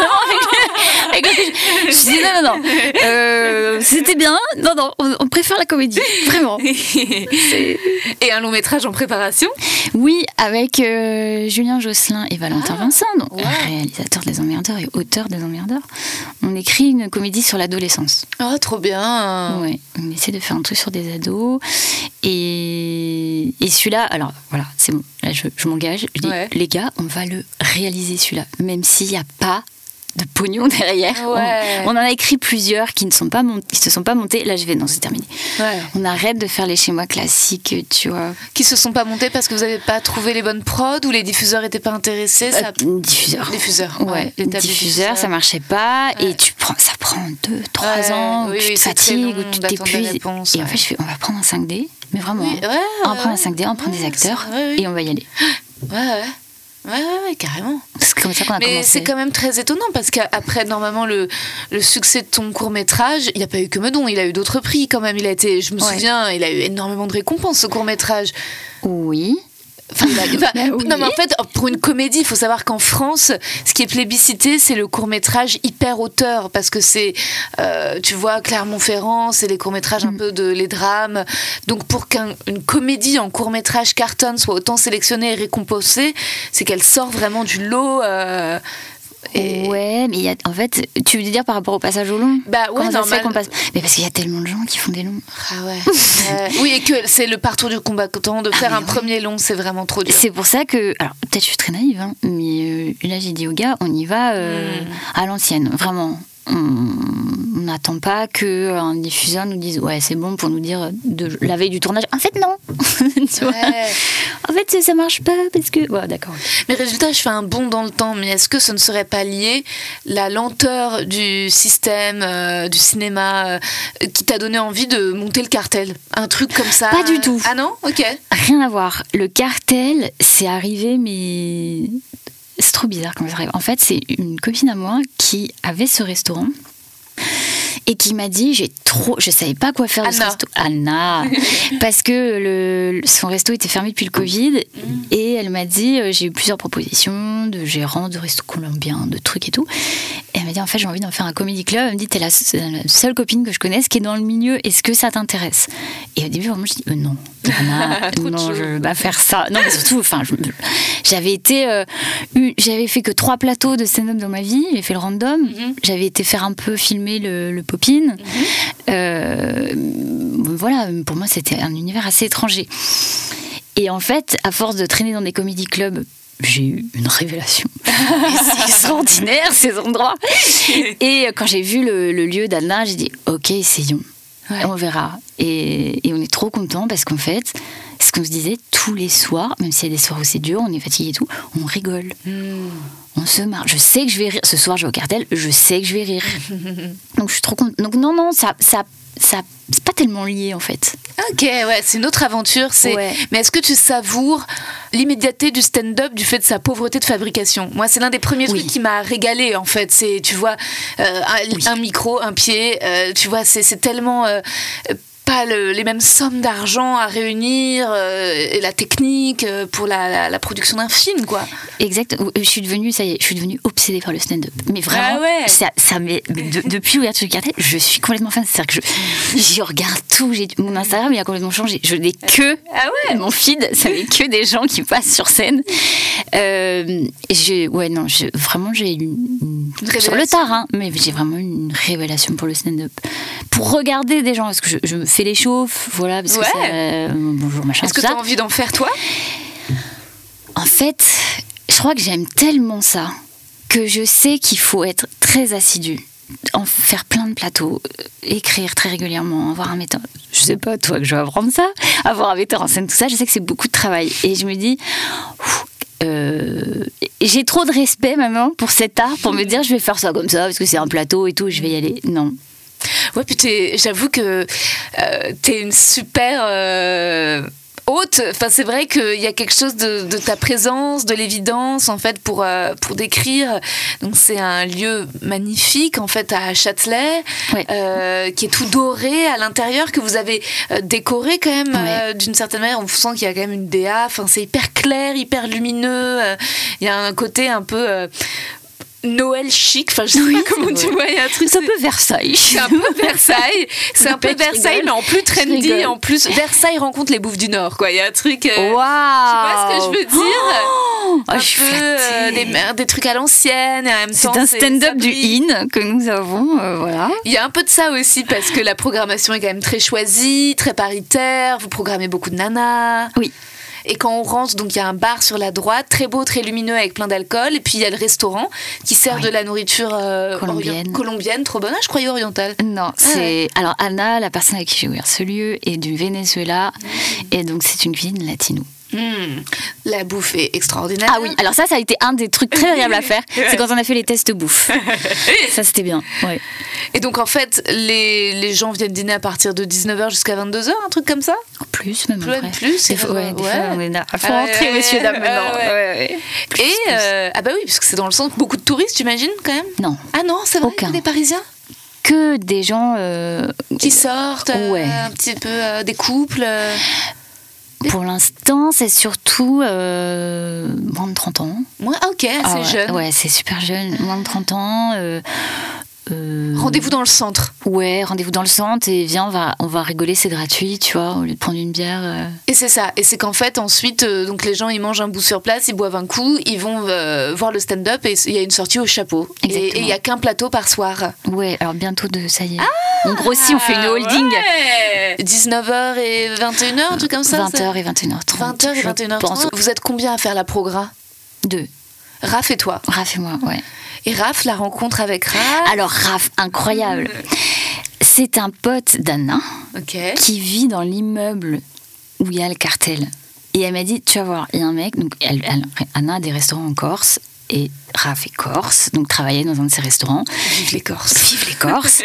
Je me suis dit non, non, non. Euh, c'était bien. Non, non, on, on préfère la comédie. Vraiment. C'est... Et un long métrage en préparation ? Oui, avec euh, Julien Josselin et Valentin ah, Vincent, donc, ouais. réalisateur des Emmerdeurs et auteur des Emmerdeurs. On écrit une comédie sur l'adolescence. Oh, trop bien. Ouais, on essaie de faire un truc sur des ados. Et, et celui-là, alors voilà, c'est bon, là je, je m'engage. Je dis, ouais. les gars, on va le réaliser celui-là, même s'il n'y a pas de pognon derrière. Ouais. On, on en a écrit plusieurs qui ne sont pas montés, qui se sont pas montés. Là, je vais, non, c'est terminé. Ouais. On arrête de faire les schémas classiques, tu vois. Qui se sont pas montés parce que vous n'avez pas trouvé les bonnes prods ou les diffuseurs n'étaient pas intéressés. Ça... Euh, diffuseurs. Diffuseurs. Ouais. ouais. Les diffuseurs, ça marchait pas ouais. et tu prends, ça prend deux, trois ouais. ans. Oui, où tu oui, te fatigues, où tu t'épuises. Réponses, et en ouais. fait, je fais, on va prendre un cinq D, mais vraiment. Oui, ouais, on va prendre un ouais. cinq D, on prend ouais, des acteurs ouais, ouais. et on va y aller. Ouais, ouais. Ouais, ouais, ouais, carrément. C'est comme ça qu'on a Mais commencé. c'est quand même très étonnant parce qu'après, normalement, le, le succès de ton court-métrage, il n'y a pas eu que Meudon, il a eu d'autres prix quand même. Il a été, je me ouais. souviens, il a eu énormément de récompenses, ce court-métrage. Oui. Enfin, il a, enfin, oui. Non, mais en fait, pour une comédie, il faut savoir qu'en France, ce qui est plébiscité, c'est le court-métrage hyper auteur, parce que c'est, euh, tu vois, Clermont-Ferrand, c'est les courts-métrages mm. un peu de les drames. Donc, pour qu'une comédie en court-métrage cartonne soit autant sélectionnée et récompensée, c'est qu'elle sort vraiment du lot. Euh, Et... Ouais, mais il y a, en fait, tu veux dire par rapport au passage au long ? Bah ouais, Comment ça normal. se fait qu'on passe... Mais parce qu'il y a tellement de gens qui font des longs. Ah ouais. euh, oui, et que c'est le parcours du combattant de faire ah un ouais. premier long, c'est vraiment trop dur. C'est pour ça que, alors peut-être je suis très naïve, hein, mais euh, là j'ai dit aux gars, on y va euh, mm. à l'ancienne, vraiment. on n'attend pas qu'un diffuseur nous dise ouais c'est bon pour nous dire de la veille du tournage. En fait non. Tu vois ouais. En fait ça marche pas parce que ouais, d'accord. Mais résultat, je fais un bond dans le temps. Mais est-ce que ce ne serait pas lié la lenteur du système euh, du cinéma euh, qui t'a donné envie de monter le cartel, un truc comme ça? Pas du tout. Ah non? Ok. Rien à voir. Le cartel, c'est arrivé mais c'est trop bizarre quand ça arrive. En fait, c'est une copine à moi qui avait ce restaurant et qui m'a dit j'ai trop, je savais pas quoi faire de ce resto. Anna, parce que le, son resto était fermé depuis le Covid et elle m'a dit euh, j'ai eu plusieurs propositions de gérants de restos colombiens, de trucs et tout. Et elle m'a dit en fait j'ai envie d'en faire un comedy club. Elle me dit t'es la, la seule copine que je connaisse qui est dans le milieu. Est-ce que ça t'intéresse? Et au début vraiment je dis euh, non. Anna, non, je vais pas faire ça. Non, mais surtout, enfin, je, j'avais été, euh, eu, j'avais fait que trois plateaux de stand-up dans ma vie. J'ai fait le random. Mm-hmm. J'avais été faire un peu filmer le, le Popin. Mm-hmm. Euh, voilà, pour moi, c'était un univers assez étranger. Et en fait, à force de traîner dans des comedy clubs, j'ai eu une révélation. C'est extraordinaire ces endroits. Et quand j'ai vu le, le lieu d'Anna, j'ai dit ok, essayons. Ouais. On verra. Et, et on est trop contents parce qu'en fait, ce qu'on se disait tous les soirs, même s'il y a des soirs où c'est dur, on est fatigué et tout, on rigole. Mm. On se marre. Je sais que je vais rire. Ce soir, je vais au cartel, je sais que je vais rire. Donc je suis trop contente. Donc non, non, ça, ça, ça, c'est pas tellement lié en fait. Ok, ouais, c'est une autre aventure. C'est... Ouais. Mais est-ce que tu savoures l'immédiateté du stand-up du fait de sa pauvreté de fabrication? Moi, c'est l'un des premiers oui. trucs qui m'a régalé en fait. C'est, tu vois, euh, un, oui. un micro, un pied. Euh, tu vois, c'est, c'est tellement euh, pas le, les mêmes sommes d'argent à réunir euh, et la technique euh, pour la, la, la production d'un film, quoi. Exact. Je suis devenue, ça y est, je suis devenue obsédée par le stand-up. Mais vraiment, ah ouais. ça, ça m'est, de, depuis l'ouverture du cartel, je suis complètement fan. C'est-à-dire que je, je regarde tout. J'ai, mon Instagram, il a complètement changé. Je n'ai que ah ouais. mon feed, ça n'est que des gens qui passent sur scène. Euh, je, ouais, non, je, vraiment, j'ai une, une sur le tard, hein, mais j'ai vraiment une révélation pour le stand-up. Pour regarder des gens, parce que je, je me fais les chauffes, voilà, parce ouais. que c'est euh, bonjour machin. Est-ce que tu as envie d'en faire toi? En fait, je crois que j'aime tellement ça que je sais qu'il faut être très assidu, en faire plein de plateaux, écrire très régulièrement, avoir un metteur. Je sais pas toi que je vais apprendre ça, avoir un metteur en scène, tout ça. Je sais que c'est beaucoup de travail et je me dis. Ouf, Euh, j'ai trop de respect maintenant pour cet art pour me dire je vais faire ça comme ça parce que c'est un plateau et tout, je vais y aller. Non. Ouais, puis t'es, j'avoue que euh, t'es une super euh, hôte. Enfin, c'est vrai qu'il y a quelque chose de, de ta présence, de l'évidence en fait pour euh, pour décrire. Donc c'est un lieu magnifique en fait à Châtelet, ouais. euh, qui est tout doré à l'intérieur, que vous avez euh, décoré quand même ouais. euh, d'une certaine manière. On sent qu'il y a quand même une D A. Enfin, c'est hyper clair, hyper lumineux. Il y a un côté un peu euh, Noël chic, enfin je sais oui, pas comment tu vois, il y a un truc. C'est un peu Versailles. C'est un peu Versailles, c'est un peu Versailles, mais en plus trendy, en plus Versailles rencontre les Bouffes du Nord, quoi. Il y a un truc. Euh, wow. Tu vois ce que je veux dire? Oh, un je peu euh, des, des trucs à l'ancienne, et en même c'est temps un stand-up du In que nous avons, euh, voilà. Il y a un peu de ça aussi parce que la programmation est quand même très choisie, très paritaire. Vous programmez beaucoup de nanas. Oui. Et quand on rentre, donc il y a un bar sur la droite, très beau, très lumineux, avec plein d'alcool. Et puis il y a le restaurant qui sert oui. de la nourriture euh, colombienne. Orient- colombienne, trop bonne. Ah, je croyais orientale. Non, c'est ah ouais. Alors Anna, la personne avec qui j'ai ouvert ce lieu, est du Venezuela, mmh. et donc c'est une cuisine latino. Mmh. La bouffe est extraordinaire. Ah oui, alors ça, ça a été un des trucs très agréables à faire. Ouais. C'est quand on a fait les tests bouffe. Ça, c'était bien. Ouais. Et donc, en fait, les, les gens viennent dîner à partir de dix-neuf heures jusqu'à vingt-deux heures, un truc comme ça? Plus, même plus, après. Plus, des fois, ouais, des ouais. fois, on est là. Il faut ah rentrer, ouais, messieurs, dames, maintenant. Ouais, ouais. Ouais. Plus, Et, plus. Euh, ah bah oui, parce que c'est dans le centre. Beaucoup de touristes, j'imagine, quand même? Non. Ah non, c'est vrai, aucun. Que des Parisiens? Que des gens... Euh, qui sortent, euh, ouais. un petit peu, euh, des couples euh... Pour l'instant, c'est surtout euh, moins de trente ans. Ouais, ok, c'est ah, ouais, jeune. Ouais, c'est super jeune. Moins de trente ans. Euh, euh, rendez-vous dans le centre. Ouais, rendez-vous dans le centre et viens, on va, on va rigoler, c'est gratuit, tu vois, au lieu de prendre une bière. Euh. Et c'est ça. Et c'est qu'en fait, ensuite, euh, donc les gens, ils mangent un bout sur place, ils boivent un coup, ils vont euh, voir le stand-up et il y a une sortie au chapeau. Exactement. Et il n'y a qu'un plateau par soir. Ouais, alors bientôt, de, ça y est. Ah, on grossit, on fait une holding. Ouais. dix-neuf heures et vingt et une heures, un truc comme ça. vingt heures et vingt et une heures trente. vingt heures et vingt et une heures trente. Vous êtes combien à faire la progra? Deux. Raph et toi? Raph et moi, ouais. Et Raph, la rencontre avec Raph. Alors Raph, incroyable. C'est un pote d'Anna okay. qui vit dans l'immeuble où il y a le cartel. Et elle m'a dit, tu vas voir, il y a un mec, donc elle, elle, Anna a des restaurants en Corse, et Raph est corse, donc travaillait dans un de ses restaurants. Vive les Corses. Vive les Corses.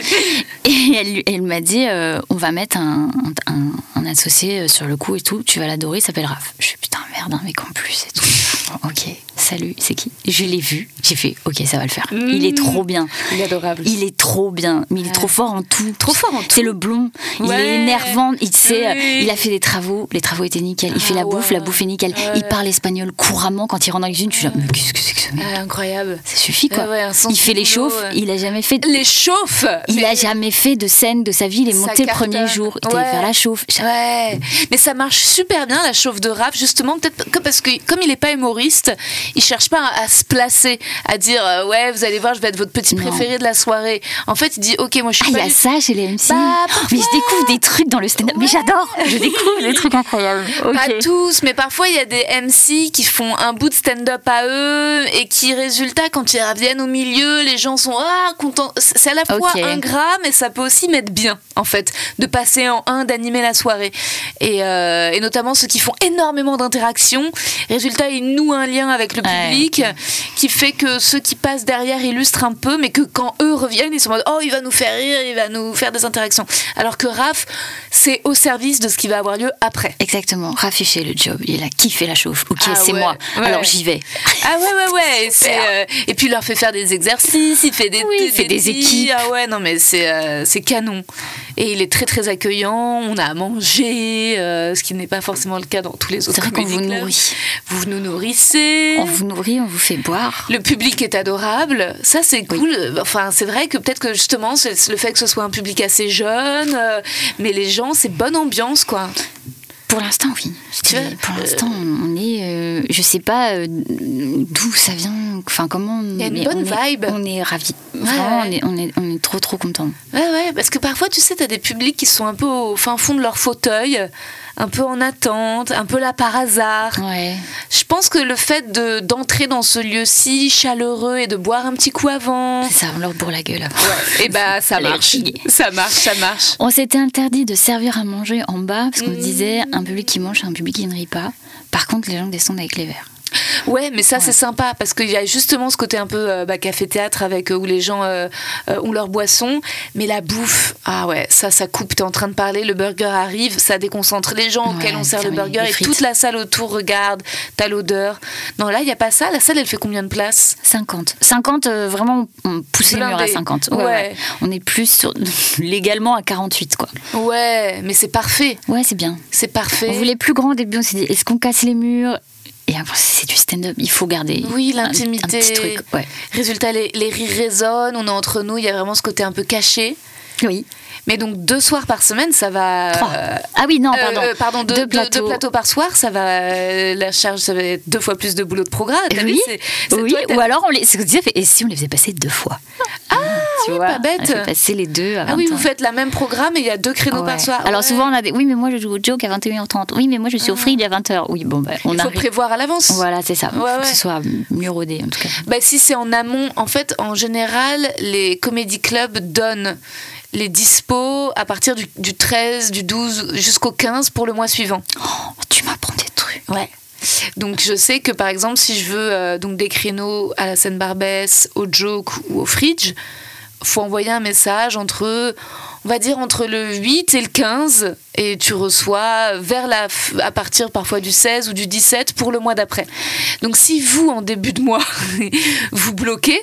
Et elle, elle m'a dit, euh, on va mettre un, un, un associé sur le coup et tout, tu vas l'adorer, il s'appelle Raph. Je suis putain, merde, un mec en plus et tout. Ok, salut, c'est qui? Je l'ai vu, j'ai fait, ok, ça va le faire. Mmh. Il est trop bien. Il est adorable. Il est trop bien, mais il est ouais. trop fort en tout. Trop fort en tout. C'est le blond, ouais. il est énervant, il sait, oui. il a fait des travaux, les travaux étaient nickel. Il ah, fait la bouffe, ouais. la bouffe est nickel. Ouais. Il parle espagnol couramment quand il rentre dans la cuisine. Tu dis, mais qu'est-ce que c'est que ce mec? ah, Incroyable. Ça suffit quoi. Ouais, il fait les chauffes, ouais. il a jamais fait. De... Les chauffes. Il mais... a jamais fait de scène de sa vie. Il est monté le premier jour. Il ouais. était faire la chauffe. Ouais. Mais ça marche super bien la chauffe de Raph, justement peut-être que parce que comme il est pas humoriste, il cherche pas à, à se placer, à dire euh, ouais vous allez voir je vais être votre petit non. préféré de la soirée. En fait il dit ok moi je suis ah, pas. Il y a ça chez les M C. Bah, mais je découvre des trucs dans le stand-up. Ouais. Mais j'adore. Je découvre des trucs incroyables. Okay. Pas tous, mais parfois il y a des M C qui font un bout de stand-up à eux et qui résultat quand ils reviennent au milieu, les gens sont ah contents. C'est à la fois okay. ingrat, mais ça peut aussi mettre bien en fait de passer en un, d'animer la soirée et, euh, et notamment ceux qui font énormément d'interactions. Résultat, ils nouent un lien avec le public ouais. qui fait que ceux qui passent derrière illustrent un peu, mais que quand eux reviennent, ils sont en mode oh il va nous faire rire, il va nous faire des interactions. Alors que Raph, c'est au service de ce qui va avoir lieu après. Exactement. Raph est chez le job, il a kiffé la chauffe. Ok, ah c'est ouais. moi. Ouais. Alors j'y vais. Ah ouais ouais ouais. Et, c'est, euh, et puis il leur fait faire des exercices, il fait des, oui, des, il fait des, des équipes. Ah ouais non mais c'est euh, c'est canon. Et il est très très accueillant. On a à manger, euh, ce qui n'est pas forcément le cas dans tous les autres. C'est vrai qu'on vous nourrit. Vous nous nourrissez. On vous nourrit, on vous fait boire. Le public est adorable. Ça, c'est cool. Oui. Enfin, c'est vrai que peut-être que justement, c'est le fait que ce soit un public assez jeune, euh, mais les gens, c'est bonne ambiance, quoi. Pour l'instant, oui. Je dis, pour l'instant, on est. Euh, je sais pas euh, d'où ça vient. Enfin, comment. Il y a une bonne on vibe. Est, on est ravis. Vraiment, ouais. on, est, on, est, on est trop, trop contents. Ouais, ouais. Parce que parfois, tu sais, t'as des publics qui sont un peu au fin fond de leur fauteuil, un peu en attente, un peu là par hasard. Ouais. Je pense que le fait de, d'entrer dans ce lieu si chaleureux et de boire un petit coup avant. C'est ça, on leur bourre la gueule avant. Ouais. Et bah, ça marche. Ça marche, ça marche. On s'était interdit de servir à manger en bas parce qu'on mmh. disait un public qui mange, c'est un public qui ne rit pas. Par contre, les gens descendent avec les verres. Ouais, mais ça ouais. c'est sympa parce qu'il y a justement ce côté un peu euh, bah, café-théâtre avec euh, où les gens euh, euh, ont leur boisson, mais la bouffe, ah ouais, ça, ça coupe. T'es en train de parler, le burger arrive, ça déconcentre les gens auxquels ouais, on sert le burger et toute la salle autour regarde, t'as l'odeur. Non, là il y a pas ça. La salle, elle fait combien de places? cinquante. cinquante, euh, vraiment, on pousse les murs à cinquante. Ouais, ouais. ouais. On est plus sur, légalement à quarante-huit, quoi. Ouais, mais c'est parfait. Ouais, c'est bien. C'est parfait. On voulait plus grand au début. On s'est dit, est-ce qu'on casse les murs? Et après, c'est du stand-up, il faut garder oui, l'intimité. Un, un petit truc, ouais. Résultat, les, les rires résonnent, on est entre nous, il y a vraiment ce côté un peu caché. Oui. Mais donc deux soirs par semaine, ça va. Trois. Ah oui, non, pardon. Euh, pardon, deux, deux, plateaux. deux, deux plateaux par soir, ça va. Euh, la charge, ça va être deux fois plus de boulot de programme. Oui. C'est, c'est oui. Toi, ou alors on les. C'est ce que tu disais, et si on les faisait passer deux fois? Ah, tu oui, vois, pas bête. On fait passer les deux à vingt Ah oui, ans. Vous faites la même programme et il y a deux créneaux ouais. par soir. Alors ouais. souvent on a des. Oui, mais moi je joue au joke à vingt et une heures trente. Oui, mais moi je suis ah. au Fridge à vingt heures. Oui, bon, bah, on il faut arrive. prévoir à l'avance. Voilà, c'est ça. Ouais, faut ouais. que ce soit mieux rodé en tout cas. Bah, si c'est en amont, en fait, en général, les comédie clubs donnent les dispos à partir du, du treize, du douze jusqu'au quinze pour le mois suivant. Oh, tu m'apprends des trucs. Ouais. Donc je sais que par exemple si je veux euh, donc des créneaux à la scène Barbès, au Joke ou au Fridge, faut envoyer un message entre, on va dire entre le huit et le quinze et tu reçois vers la, à partir parfois du seize ou du dix-sept pour le mois d'après. Donc si vous en début de mois vous bloquez,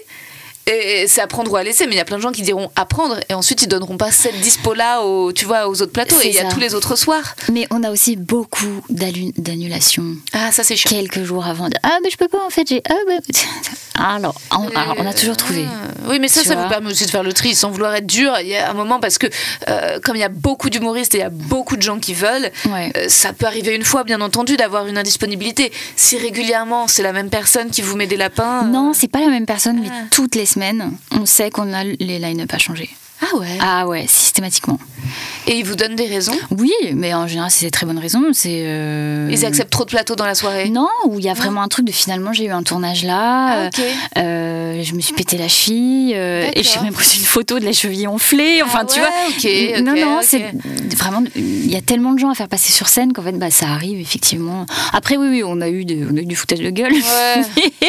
et c'est à prendre ou à laisser, mais il y a plein de gens qui diront à prendre et ensuite ils donneront pas cette dispo là aux, tu vois, aux autres plateaux. C'est et il y a tous les autres soirs. Mais on a aussi beaucoup d'annulations. Ah ça c'est chiant. Quelques jours avant de, ah mais je peux pas en fait j'ai ah bah... alors, on, alors on a toujours trouvé. Ah, oui mais ça ça vois. Vous permet aussi de faire le tri sans vouloir être dur. Il y a un moment parce que euh, comme il y a beaucoup d'humoristes et il y a beaucoup de gens qui veulent, ouais. euh, ça peut arriver une fois bien entendu d'avoir une indisponibilité. Si régulièrement c'est la même personne qui vous met des lapins. Non euh... c'est pas la même personne mais ah. toutes les semaines, on sait qu'on a les line-up à changer. Ah ouais. Ah ouais, systématiquement. Et ils vous donnent des raisons ? Oui, mais en général, c'est des très bonnes raisons. C'est euh... Ils acceptent trop de plateaux dans la soirée? Non, où il y a vraiment un truc de finalement j'ai eu un tournage là, Ah, ok. euh, je me suis pété la cheville euh, et j'ai même pris une photo de la cheville enflée. Enfin, Ah tu ouais, vois. ok, ok, non, non, ok. c'est vraiment. Il y a tellement de gens à faire passer sur scène qu'en fait, bah, ça arrive effectivement. Après, oui, oui, on a eu, de, on a eu du foutage de gueule. Ouais.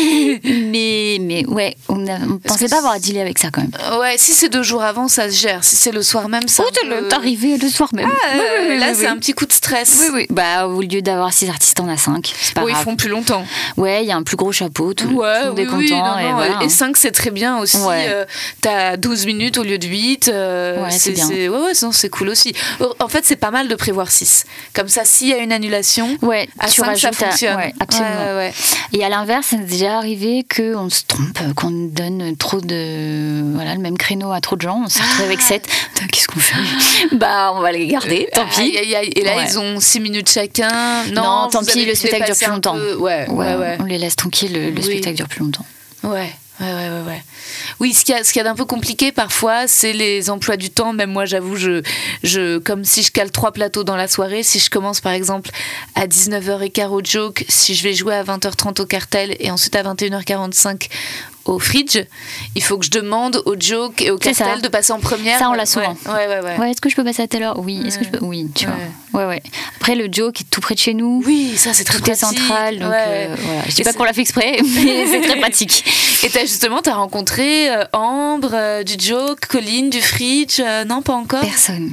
mais, mais ouais, on ne pensait pas avoir à dealer avec ça quand même. Ouais, si c'est deux jours avant, ça se gère. Si c'est le soir même, ça. Oh, t'es arrivé le soir même. Ah, oui, oui, oui, là, oui, c'est oui. un petit coup de stress. Oui, oui. Bah, au lieu d'avoir six artistes, on a cinq. C'est pas Oui, ils grave. font plus longtemps. Ouais, il y a un plus gros chapeau, tout, Ouais, tout le monde oui, est oui, content. non, et non, voilà. et cinq, c'est très bien aussi. Ouais. Euh, t'as douze minutes au lieu de huit. Euh, Ouais, c'est bien. Ouais, ouais, non, c'est cool aussi. En fait, c'est pas mal de prévoir six. Comme ça, s'il y a une annulation, Ouais, à tu cinq, ça rajoutes à- fonctionne. ouais, absolument. Ouais, ouais. Et à l'inverse, ça nous est déjà arrivé qu'on se trompe, qu'on donne trop de. Voilà, le même créneau à trop de gens. On s'est retrouvé avec sept. Putain, qu'est-ce qu'on fait? Bah, on va les garder, tant pis. Aïe, aïe, aïe. Et là, Ouais. ils ont six minutes chacun. Non, Non, tant vous pis, avez le pu spectacle dure dépasser plus un longtemps. peu. Ouais, ouais, ouais. On les laisse tranquilles, le, le Oui. spectacle dure plus longtemps. Ouais. Ouais, ouais, ouais, ouais. Oui, ce qu'il y a, ce qu'il y a d'un peu compliqué parfois, c'est les emplois du temps. Même moi, j'avoue, je, je, comme si je cale trois plateaux dans la soirée, si je commence par exemple à dix-neuf heures quinze au Joke, si je vais jouer à vingt heures trente au Cartel et ensuite à vingt et une heures quarante-cinq au Fridge, il faut que je demande au Joke et au C'est Cartel ça. de passer en première. Ça, on l'a souvent. Ouais, ouais, ouais. ouais. Ouais, est-ce que je peux passer à telle heure? Oui. Est-ce que je peux? Oui, tu vois. Ouais, ouais. Après, le Joke est tout près de chez nous. Oui, ça c'est très Tout est pratique. central, donc Ouais. euh, voilà. Je dis Et pas c'est- qu'on l'a fait exprès, mais c'est très pratique. Et t'as justement, t'as rencontré euh, Ambre, euh, du Joke, Colline, du Fridge, euh, non pas encore. Personne.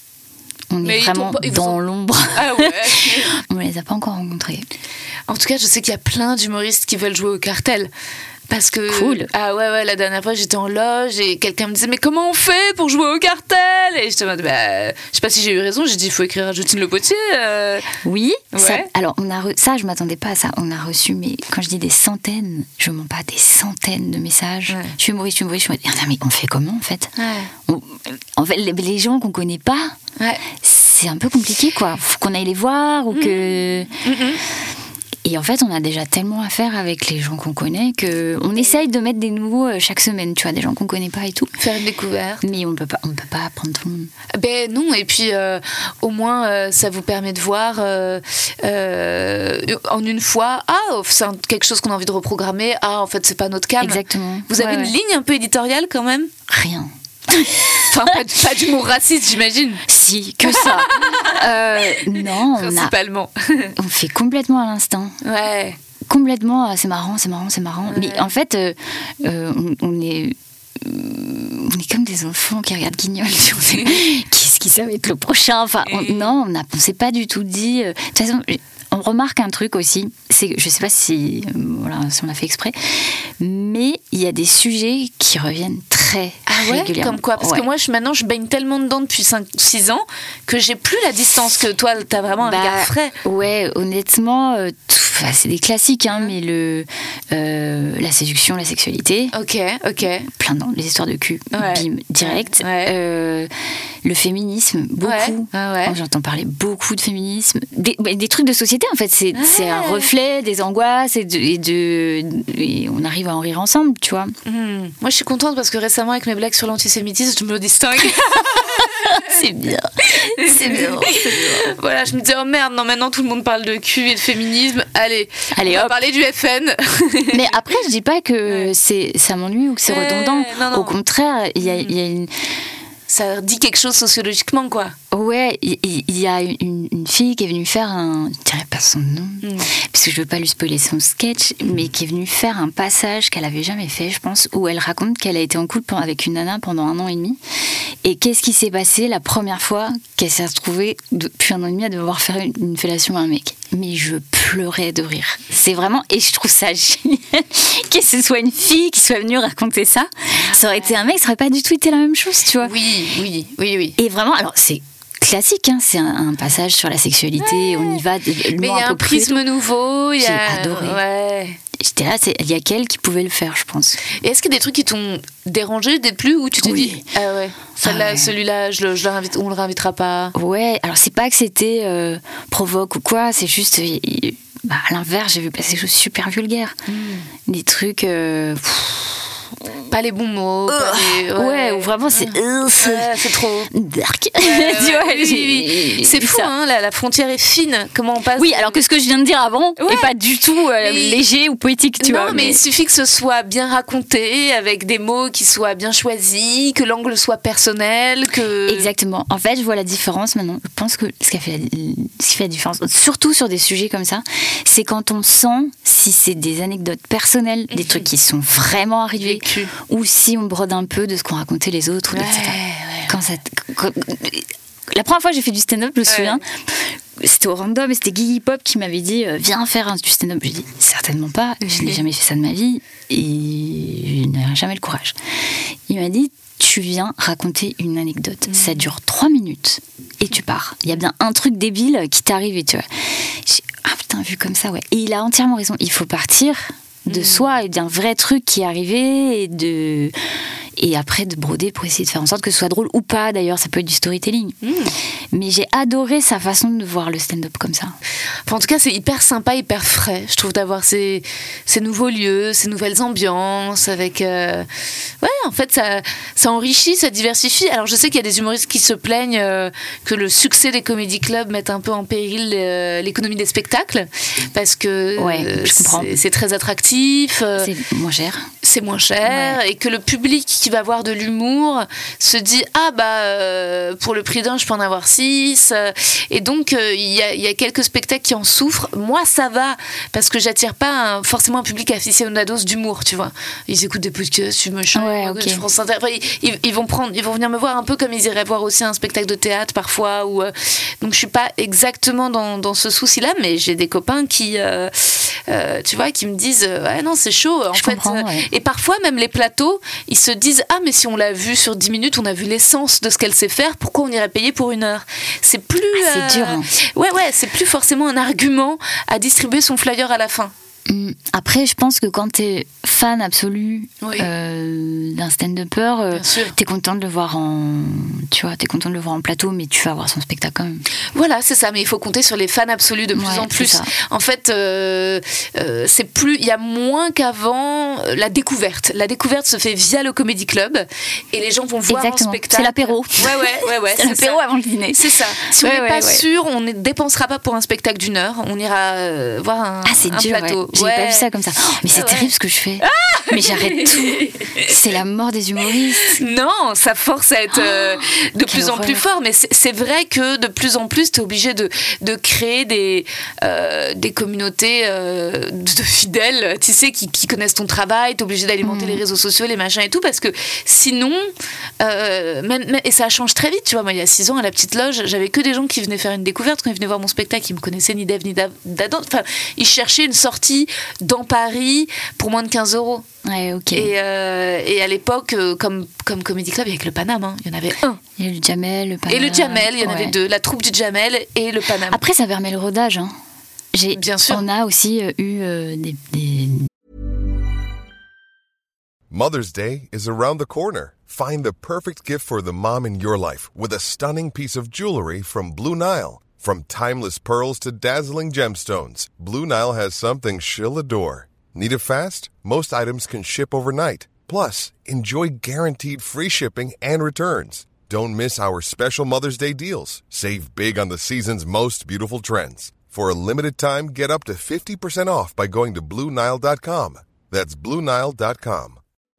On Mais est ils vraiment t'ont pas- ils vous dans ont- l'ombre. Ah ouais. On les a pas encore rencontrés. En tout cas, je sais qu'il y a plein d'humoristes qui veulent jouer au Cartel. Parce que. Cool. Ah ouais, ouais, la dernière fois, j'étais en loge et quelqu'un me disait, mais comment on fait pour jouer au Cartel? Et je te dis, bah, je sais pas si j'ai eu raison, j'ai dit, il faut écrire à Jotine Le Potier. euh. Oui. Ouais. Ça, alors, on a re- ça, je m'attendais pas à ça. On a reçu, mais quand je dis des centaines, je mens pas, des centaines de messages. Ouais. Je suis humoriste, je suis humoriste, je suis humoriste. Mais on fait comment, en fait? Ouais. On- En fait, les, les gens qu'on connaît pas, Ouais. c'est un peu compliqué, quoi. Faut qu'on aille les voir ou que. Et en fait, on a déjà tellement à faire avec les gens qu'on connaît que on essaye de mettre des nouveaux euh, chaque semaine, tu vois, des gens qu'on connaît pas et tout. Faire une découverte. Mais on peut pas, on peut pas apprendre tout le monde. Ben non, et puis euh, au moins euh, ça vous permet de voir euh, euh, en une fois, ah, c'est un- quelque chose qu'on a envie de reprogrammer, ah, en fait, c'est pas notre cam. Exactement. Vous avez Ouais, une ouais. ligne un peu éditoriale quand même? Rien. Enfin, pas, d- pas d'humour raciste, j'imagine. Si, que ça. Euh, non, on, a, Principalement. on fait complètement à l'instinct. Ouais. Complètement, ah, c'est marrant, c'est marrant, c'est marrant. Ouais. Mais en fait, euh, euh, on, on est. euh, On est comme des enfants qui regardent Guignol. Tu vois, Qu'est-ce qui ça va être le prochain? Enfin, on- Et- non, on ne s'est pas du tout dit. euh, De toute façon, on remarque un truc aussi, c'est que je sais pas si, euh, voilà, si on a fait exprès, mais il y a des sujets qui reviennent très Ah ouais, régulièrement. comme quoi? Parce Ouais. que moi, je, maintenant, je baigne tellement dedans depuis cinq six ans que j'ai plus la distance que toi. T'as vraiment un Bah, regard frais. Ouais, honnêtement, euh, tout- enfin, c'est des classiques, hein, mais le, euh, la séduction, la sexualité, Ok, ok. plein de les histoires de cul, Ouais. bim, direct. Ouais. Euh, le féminisme, beaucoup. Ouais, ouais, ouais. Oh, j'entends parler beaucoup de féminisme. Des, bah, des trucs de société, en fait. C'est c'est un Ouais. reflet des angoisses et, de, et, de, et on arrive à en rire ensemble, tu vois. Hmm. Moi, je suis contente parce que récemment, avec mes blagues sur l'antisémitisme, je me distingue. C'est bien. C'est bien. Voilà, je me disais, oh merde, non, maintenant tout le monde parle de cul et de féminisme. Allez, Allez, on va hop. parler du F N. Mais après, je dis pas que c'est ça m'ennuie ou que c'est Ouais, redondant. non, non. Au contraire, il y a, il y a une. Ça dit quelque chose sociologiquement, quoi. Ouais, il il- il y a une, une fille qui est venue faire un. Je dirais pas son nom, Mm. parce que je veux pas lui spoiler son sketch, mais qui est venue faire un passage qu'elle avait jamais fait, je pense, où elle raconte qu'elle a été en couple avec une nana pendant un an et demi. Et qu'est-ce qui s'est passé la première fois qu'elle s'est retrouvée depuis un an et demi à devoir faire une, une fellation à un mec? Mais je pleurais de rire. C'est vraiment. Et je trouve ça génial que ce soit une fille qui soit venue raconter ça. Ça aurait été un mec, ça aurait pas du tout été la même chose, tu vois. Oui, oui, oui, oui. Et vraiment, alors c'est classique, hein, c'est un, un passage sur la sexualité, on y va. de- le Mais il mot y a peu un cru et prisme nouveau. il y J'ai a... adoré. Ouais. tout. J'étais là, c'est- il y a qu'elle qui pouvait le faire, je pense. Et est-ce qu'il y a des trucs qui t'ont dérangé, déplu, ou tu te Oui. dis, ah ouais, celle-là, Ah ouais. celui-là, je le, je le réinvite, on le réinvitera pas. Ouais, alors c'est pas que c'était euh, provoque ou quoi, c'est juste. il- il- bah, à l'inverse, j'ai vu passer des choses super vulgaires. Hmm. Des trucs. euh, pff, pas les bons mots. Euh, pas les... ouais. ouais, ou vraiment c'est, euh, c'est... Ouais, c'est trop dark. Ouais, tu vois, oui, oui, oui. C'est fou, hein, la, la frontière est fine. Comment on passe. Oui, alors que ce que je viens de dire avant ouais. est pas du tout euh, mais... léger ou poétique, tu non, vois. Non, mais... mais il suffit que ce soit bien raconté, avec des mots qui soient bien choisis, que l'angle soit personnel, que. Exactement. En fait, je vois la différence maintenant. Je pense que ce qui fait la, ce qui fait la différence, surtout sur des sujets comme ça, c'est quand on sent si c'est des anecdotes personnelles, des mmh. trucs qui sont vraiment arrivés, Vécu. Ou si on brode un peu de ce qu'ont raconté les autres, ouais, et cetera. Ouais. Quand ça, quand, la première fois que j'ai fait du stand-up, je me souviens, ouais. c'était au random, et c'était Guigui Pop qui m'avait dit euh, viens faire un, du stand-up. Je lui ai dit certainement pas, je n'ai jamais fait ça de ma vie et je n'ai jamais le courage. Il m'a dit tu viens raconter une anecdote, mmh. ça dure trois minutes et tu pars. Il y a bien un truc débile qui t'est arrivé, tu vois. J'ai ah putain, vu comme ça, ouais. Et il a entièrement raison. Il faut partir de mmh. soi et d'un vrai truc qui est arrivé et de et après de broder pour essayer de faire en sorte que ce soit drôle ou pas. D'ailleurs, ça peut être du storytelling. Mmh. Mais j'ai adoré sa façon de voir le stand-up comme ça. Enfin, en tout cas, c'est hyper sympa, hyper frais. Je trouve d'avoir ces, ces nouveaux lieux, ces nouvelles ambiances avec. Euh... Ouais, en fait, ça, ça enrichit, ça diversifie. Alors, je sais qu'il y a des humoristes qui se plaignent euh, que le succès des comédie clubs mette un peu en péril euh, l'économie des spectacles parce que ouais, euh, je comprends. C'est, c'est très attractif. Euh, c'est moins cher. C'est moins cher ouais. et que le public qui va voir de l'humour se dit ah bah euh, pour le prix d'un je peux en avoir six et donc il euh, y, y a quelques spectacles qui en souffrent. Moi ça va parce que j'attire pas un, forcément un public aficionados d'humour, tu vois, ils écoutent des podcasts, du machin, ouais, okay. France Inter, enfin, ils, ils vont prendre, ils vont venir me voir un peu comme ils iraient voir aussi un spectacle de théâtre parfois ou, euh, donc je suis pas exactement dans, dans ce souci là mais j'ai des copains qui euh, euh, tu vois qui me disent ouais non c'est chaud en je fait comprends, ouais. Et parfois même les plateaux ils se disent ah mais si on l'a vu sur dix minutes on a vu l'essence de ce qu'elle sait faire, pourquoi on irait payer pour une heure. C'est plus ah, c'est euh... dur hein. ouais ouais c'est plus forcément un argument à distribuer son flyer à la fin. Après, je pense que quand t'es fan absolu oui. euh, d'un stand-upper, euh, t'es content de le voir en, tu vois, t'es content de le voir en plateau, mais tu vas voir son spectacle quand même. Voilà, c'est ça. Mais il faut compter sur les fans absolus de plus ouais, en plus. En fait, euh, euh, c'est plus, il y a moins qu'avant euh, la découverte. La découverte se fait via le Comedy Club et les gens vont voir Exactement. un spectacle. C'est l'apéro. Ouais, ouais, ouais, ouais. c'est, c'est l'apéro ça. Avant le dîner. C'est ça. Si ouais, on n'est ouais, pas ouais. sûr, on ne dépensera pas pour un spectacle d'une heure. On ira euh, voir un, ah, c'est un dur, plateau. Ouais. J'ai ouais. pas vu ça comme ça. Oh, mais c'est ouais. terrible ce que je fais. Ah mais j'arrête tout. C'est la mort des humoristes. Non, ça force à être euh, de oh, plus en horreur. plus fort. Mais c'est, c'est vrai que de plus en plus, t'es obligé de, de créer des, euh, des communautés euh, de fidèles, tu sais, qui, qui connaissent ton travail. T'es obligé d'alimenter mmh. les réseaux sociaux, les machins et tout, parce que sinon, euh, même, même, et ça change très vite. Tu vois, moi, il y a six ans, à la petite loge, j'avais que des gens qui venaient faire une découverte. Quand ils venaient voir mon spectacle, ils me connaissaient ni d'Ève ni d'Adam. Enfin, ils cherchaient une sortie dans Paris pour moins de quinze euros. Ouais, ok. Et, euh, et à l'époque, euh, comme, comme Comedy Club, avec le Paname, hein, il y en avait un. Il y a le Jamel, le Paname. Et le Jamel, il y en ouais. avait deux. La troupe du Jamel et le Paname. Après, ça permet le rodage. Hein. J'ai, Bien sûr. On a aussi euh, eu euh, des, des... Mother's Day is around the corner. Find the perfect gift for the mom in your life with a stunning piece of jewelry from Blue Nile. From timeless pearls to dazzling gemstones, Blue Nile has something she'll adore. Need it fast? Most items can ship overnight. Plus, enjoy guaranteed free shipping and returns. Don't miss our special Mother's Day deals. Save big on the season's most beautiful trends. For a limited time, get up to fifty percent off by going to Blue Nile dot com. That's Blue Nile dot com.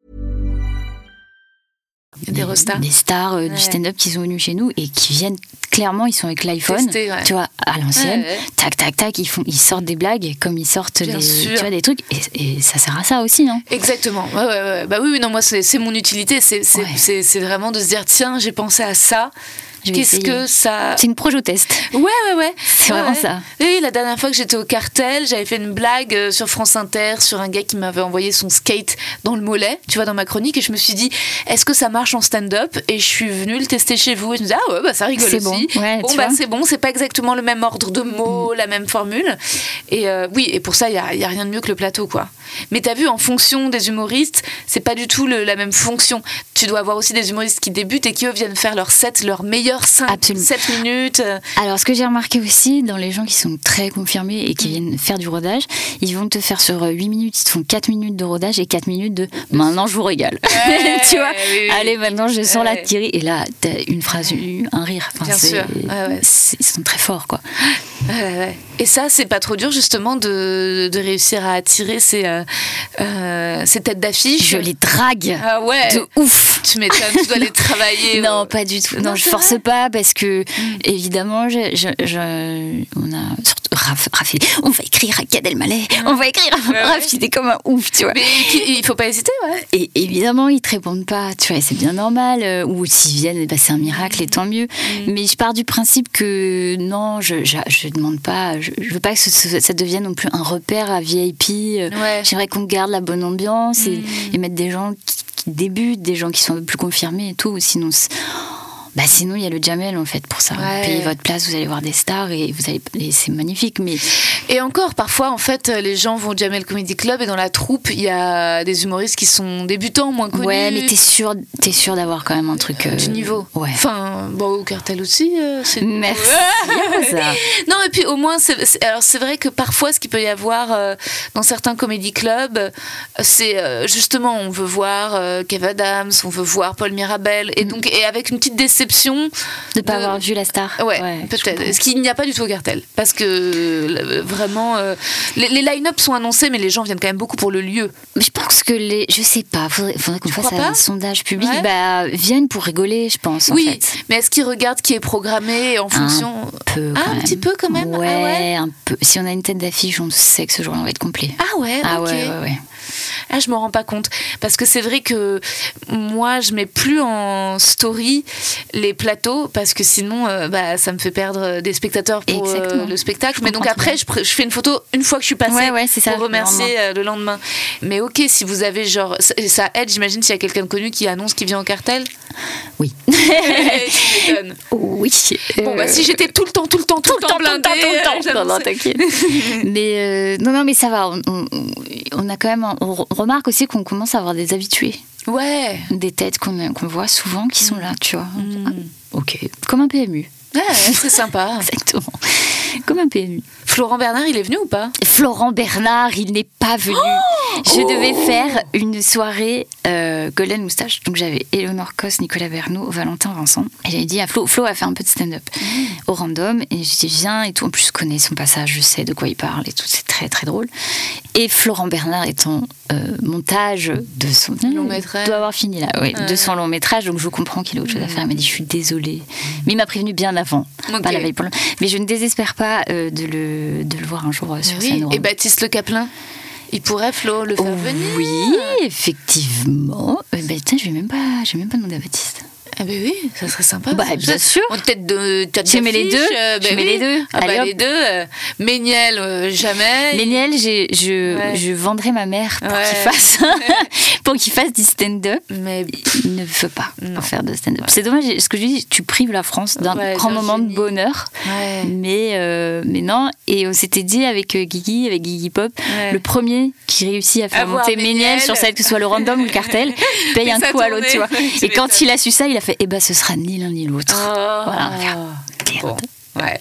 Il y a des restars. Des stars euh, ouais. du stand-up qui sont venus chez nous et qui viennent, clairement, ils sont avec l'iPhone, Testé, ouais. tu vois, à l'ancienne, ouais, ouais. tac, tac, tac, ils, font, ils sortent des blagues comme ils sortent des, tu vois, des trucs, et, et ça sert à ça aussi, non ? Exactement, ouais, ouais, ouais. Bah oui, oui, non, moi, c'est, c'est mon utilité, c'est, c'est, ouais. c'est, c'est vraiment de se dire, tiens, j'ai pensé à ça. Qu'est-ce essayer. Que ça... C'est une projo-test. Ouais, ouais, ouais. C'est ouais, vraiment ouais. ça. Oui, la dernière fois que j'étais au Cartel, j'avais fait une blague sur France Inter sur un gars qui m'avait envoyé son skate dans le mollet, tu vois, dans ma chronique, et je me suis dit, est-ce que ça marche en stand-up ? Et je suis venue le tester chez vous, et je me disais, ah ouais, bah ça rigole c'est aussi. Bon, ouais, bon tu bah vois. C'est bon, c'est pas exactement le même ordre de mots, mmh. la même formule. Et euh, oui, et pour ça, il y a, y a rien de mieux que le plateau, quoi. Mais t'as vu, en fonction des humoristes, c'est pas du tout le, la même fonction. Tu dois avoir aussi des humoristes qui débutent et qui, eux, viennent faire leur set, leur meilleur longueur, cinq, sept minutes. Alors, ce que j'ai remarqué aussi, dans les gens qui sont très confirmés et qui viennent faire du rodage, ils vont te faire sur huit minutes, ils te font quatre minutes de rodage et quatre minutes de « maintenant, je vous régale ouais, ». Tu vois, oui, oui. Allez, maintenant, je sens ouais. la tirer. Et là, t'as une phrase, un rire. Enfin, Bien c'est, sûr. Ouais, ouais. C'est, ils sont très forts, quoi. Ouais, ouais. Et ça, c'est pas trop dur, justement, de, de réussir à attirer ces, euh, euh, ces têtes d'affiche. Je les drague. Ah ouais. De ouf. Tu m'étonnes, tu dois les travailler. Non, ou... pas du tout. Non, non je force vrai. pas parce que, mm. évidemment, je, je, je, on a surtout Raph, Raph, on va écrire à Gad Elmaleh, mm. on va écrire à ouais, Raph, il est comme un ouf, tu vois. Mais il faut pas hésiter, ouais. Et évidemment, ils te répondent pas, tu vois, c'est bien normal. Ou s'ils viennent, bah, c'est un miracle et tant mieux. Mm. Mais je pars du principe que non, je, je, je demande pas, je, je veux pas que ce, ça devienne non plus un repère à V I P. Ouais. J'aimerais qu'on garde la bonne ambiance et, mm. et mettre des gens qui, qui débutent, des gens qui sont un peu plus confirmés et tout. Sinon, bah sinon il y a le Jamel en fait pour ça. Ouais. Vous payez votre place, vous allez voir des stars et vous allez, et c'est magnifique. Mais et encore parfois en fait les gens vont au Jamel Comedy Club et dans la troupe il y a des humoristes qui sont débutants, moins connus. Ouais, mais t'es sûr, t'es sûr d'avoir quand même un truc euh... du niveau. Ouais. Enfin bon au Cartel aussi. Euh, c'est... Merci. Ça. Non et puis au moins c'est, c'est, alors c'est vrai que parfois ce qu'il peut y avoir euh, dans certains comedy clubs, c'est euh, justement on veut voir euh, Kev Adams, on veut voir Paul Mirabel et donc et avec une petite déception de pas de... avoir vu la star. Ouais, ouais peut-être. Ce qu'il n'y a pas du tout au Cartel. Parce que euh, vraiment, euh, les, les line-up sont annoncés, mais les gens viennent quand même beaucoup pour le lieu. Mais je pense que les. Je sais pas, faudrait, faudrait qu'on fasse un sondage public. Ouais. Bah, viennent pour rigoler, je pense. Oui, en fait. Mais est-ce qu'ils regardent qui est programmé en fonction. Un peu. Ah, un petit peu quand même. Ouais, ah ouais, un peu. Si on a une tête d'affiche, on sait que ce jour-là, on va être complet. Ah ouais, ah ok. ouais, ouais, ouais. Ah, je me rends pas compte parce que c'est vrai que moi je mets plus en story les plateaux parce que sinon euh, bah, ça me fait perdre des spectateurs pour euh, le spectacle. Je mais donc après je, je fais une photo une fois que je suis passée ouais, ouais, c'est ça, pour remercier euh, le lendemain. Mais ok, si vous avez genre ça, ça aide, j'imagine s'il y a quelqu'un de connu qui annonce qu'il vient au Cartel. Oui. Tu m'étonnes. Oui. Bon bah si j'étais tout le temps tout le temps tout, tout le temps blindée, tout le temps, tout le temps. Non, non, t'inquiète. mais euh, non non mais ça va. On, on, on a quand même on remarque aussi qu'on commence à avoir des habitués. Ouais. Des têtes qu'on, qu'on voit souvent qui sont là, tu vois. Mm. Ah, ok. Comme un P M U. Ouais, c'est sympa. Exactement. Comme un P M U. Florent Bernard, il est venu ou pas ? Florent Bernard, il n'est pas venu. Oh Je oh devais faire une soirée euh, Golden Moustache. Donc j'avais Éléonore Cos, Nicolas Bernot, Valentin Vincent. Et j'avais dit à Flo, Flo a fait un peu de stand-up mmh. au random. Et j'ai dit viens et tout. En plus, je connais son passage, je sais de quoi il parle et tout. C'est très très drôle. Et Florent Bernard est en euh, montage de son long métrage. Doit avoir fini là, oui, ouais. de son long métrage. Donc je comprends qu'il a autre chose à faire. Il m'a dit je suis désolée. Mais il m'a prévenu bien avant. Okay. Pas la veille pour le... Mais je ne désespère pas euh, de, le, de le voir un jour euh, sur oui. scène. Et Baptiste Le Caplin, il pourrait Flo le faire oh, venir. Oui, effectivement. Euh, bah, tiens, je vais même pas, je vais même pas demander à Baptiste. Ah ben oui, ça serait sympa. Bah, bien sûr. En tête de tête tu mets les deux. Euh, bah tu oui. mets les deux. Ah Allez, bah les deux. Euh, Méniel, euh, jamais. Méniel, j'ai, je, ouais. je vendrai ma mère pour ouais. qu'il fasse, pour qu'il fasse du stand-up. Mais il ne veut pas non. faire de stand-up. Ouais. C'est dommage. Ce que je dis, tu prives la France d'un ouais, grand moment génie. de bonheur. Ouais. Mais, euh, mais non. Et on s'était dit avec Guigui, avec Guigui Pop, ouais. le premier qui réussit à faire Avoir monter Méniel sur scène, que ce soit le random ou le cartel, paye un coup à l'autre, tu vois. Et quand il a su ça, il a fait, eh ben, ce sera ni l'un ni l'autre. Oh, voilà. Bon, ouais.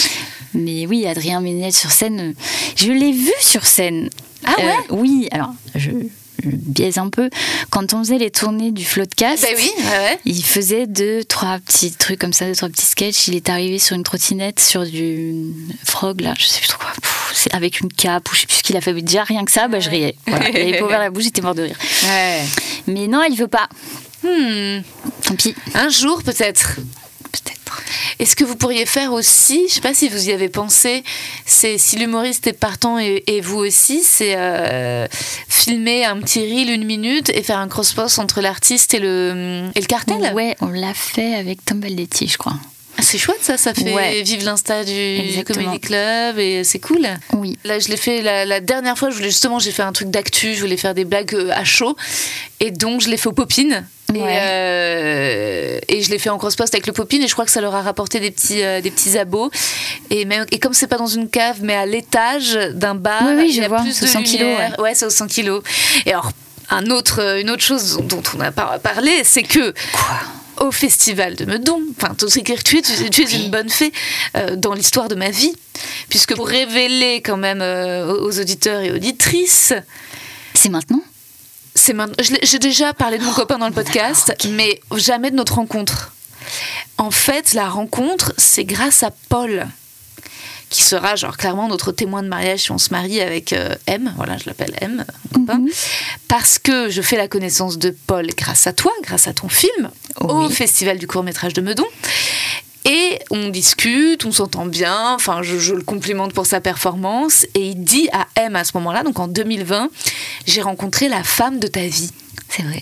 Mais oui, Adrien Méniel sur scène, je l'ai vu sur scène. Ah ouais. Euh, oui, alors je, je biaise un peu. Quand on faisait les tournées du Floodcast, ben oui, ouais. il faisait deux, trois petits trucs comme ça, deux, trois petits sketchs. Il est arrivé sur une trottinette, sur du frog, là, je sais plus trop quoi. Pff, c'est avec une cape, ou je sais plus ce qu'il a fait. Mais déjà, rien que ça, bah, je riais. Voilà. Il avait pas ouvert la bouche, j'étais mort de rire. Ouais. Mais non, il veut pas. Hmm. Tant pis. Un jour, peut-être. Peut-être. Et ce que vous pourriez faire aussi, je ne sais pas si vous y avez pensé, c'est si l'humoriste est partant et, et vous aussi, c'est euh, filmer un petit reel une minute et faire un cross-post entre l'artiste et le, et le cartel. Ouais, on l'a fait avec Tom Baldetti, je crois. Ah, c'est chouette ça, ça fait ouais. vivre l'insta du Exactement. Comedy Club et c'est cool. Oui. Là, je l'ai fait la, la dernière fois, je voulais justement, j'ai fait un truc d'actu, je voulais faire des blagues à chaud et donc je l'ai fait aux Popines. Et, ouais. euh, et je l'ai fait en cross-post avec le Popine et je crois que ça leur a rapporté des petits, euh, des petits abos. Et, même, et comme c'est pas dans une cave mais à l'étage d'un bar, oui, oui, il y a vois, plus de cent lumière. Kilos, ouais. ouais, c'est aux cent kilos. Et alors, un autre, une autre chose dont on n'a pas parlé, c'est que... Quoi ? au festival de Meudon. Enfin, c'est clair, tu es, tu, tu es une bonne fée euh, dans l'histoire de ma vie, puisque pour révéler quand même euh, aux auditeurs et auditrices... C'est maintenant ? C'est maintenant. J'ai déjà parlé de mon oh, copain dans le podcast, okay. mais jamais de notre rencontre. En fait, la rencontre, c'est grâce à Paul, qui sera genre clairement notre témoin de mariage si on se marie avec euh, M, voilà, je l'appelle M, mon copain, mm-hmm. parce que je fais la connaissance de Paul grâce à toi, grâce à ton film, oh, au oui. Festival du court-métrage de Meudon. Et on discute, on s'entend bien, enfin je, je le complimente pour sa performance, et il dit à M à ce moment-là, donc en deux mille vingt, j'ai rencontré la femme de ta vie. C'est vrai.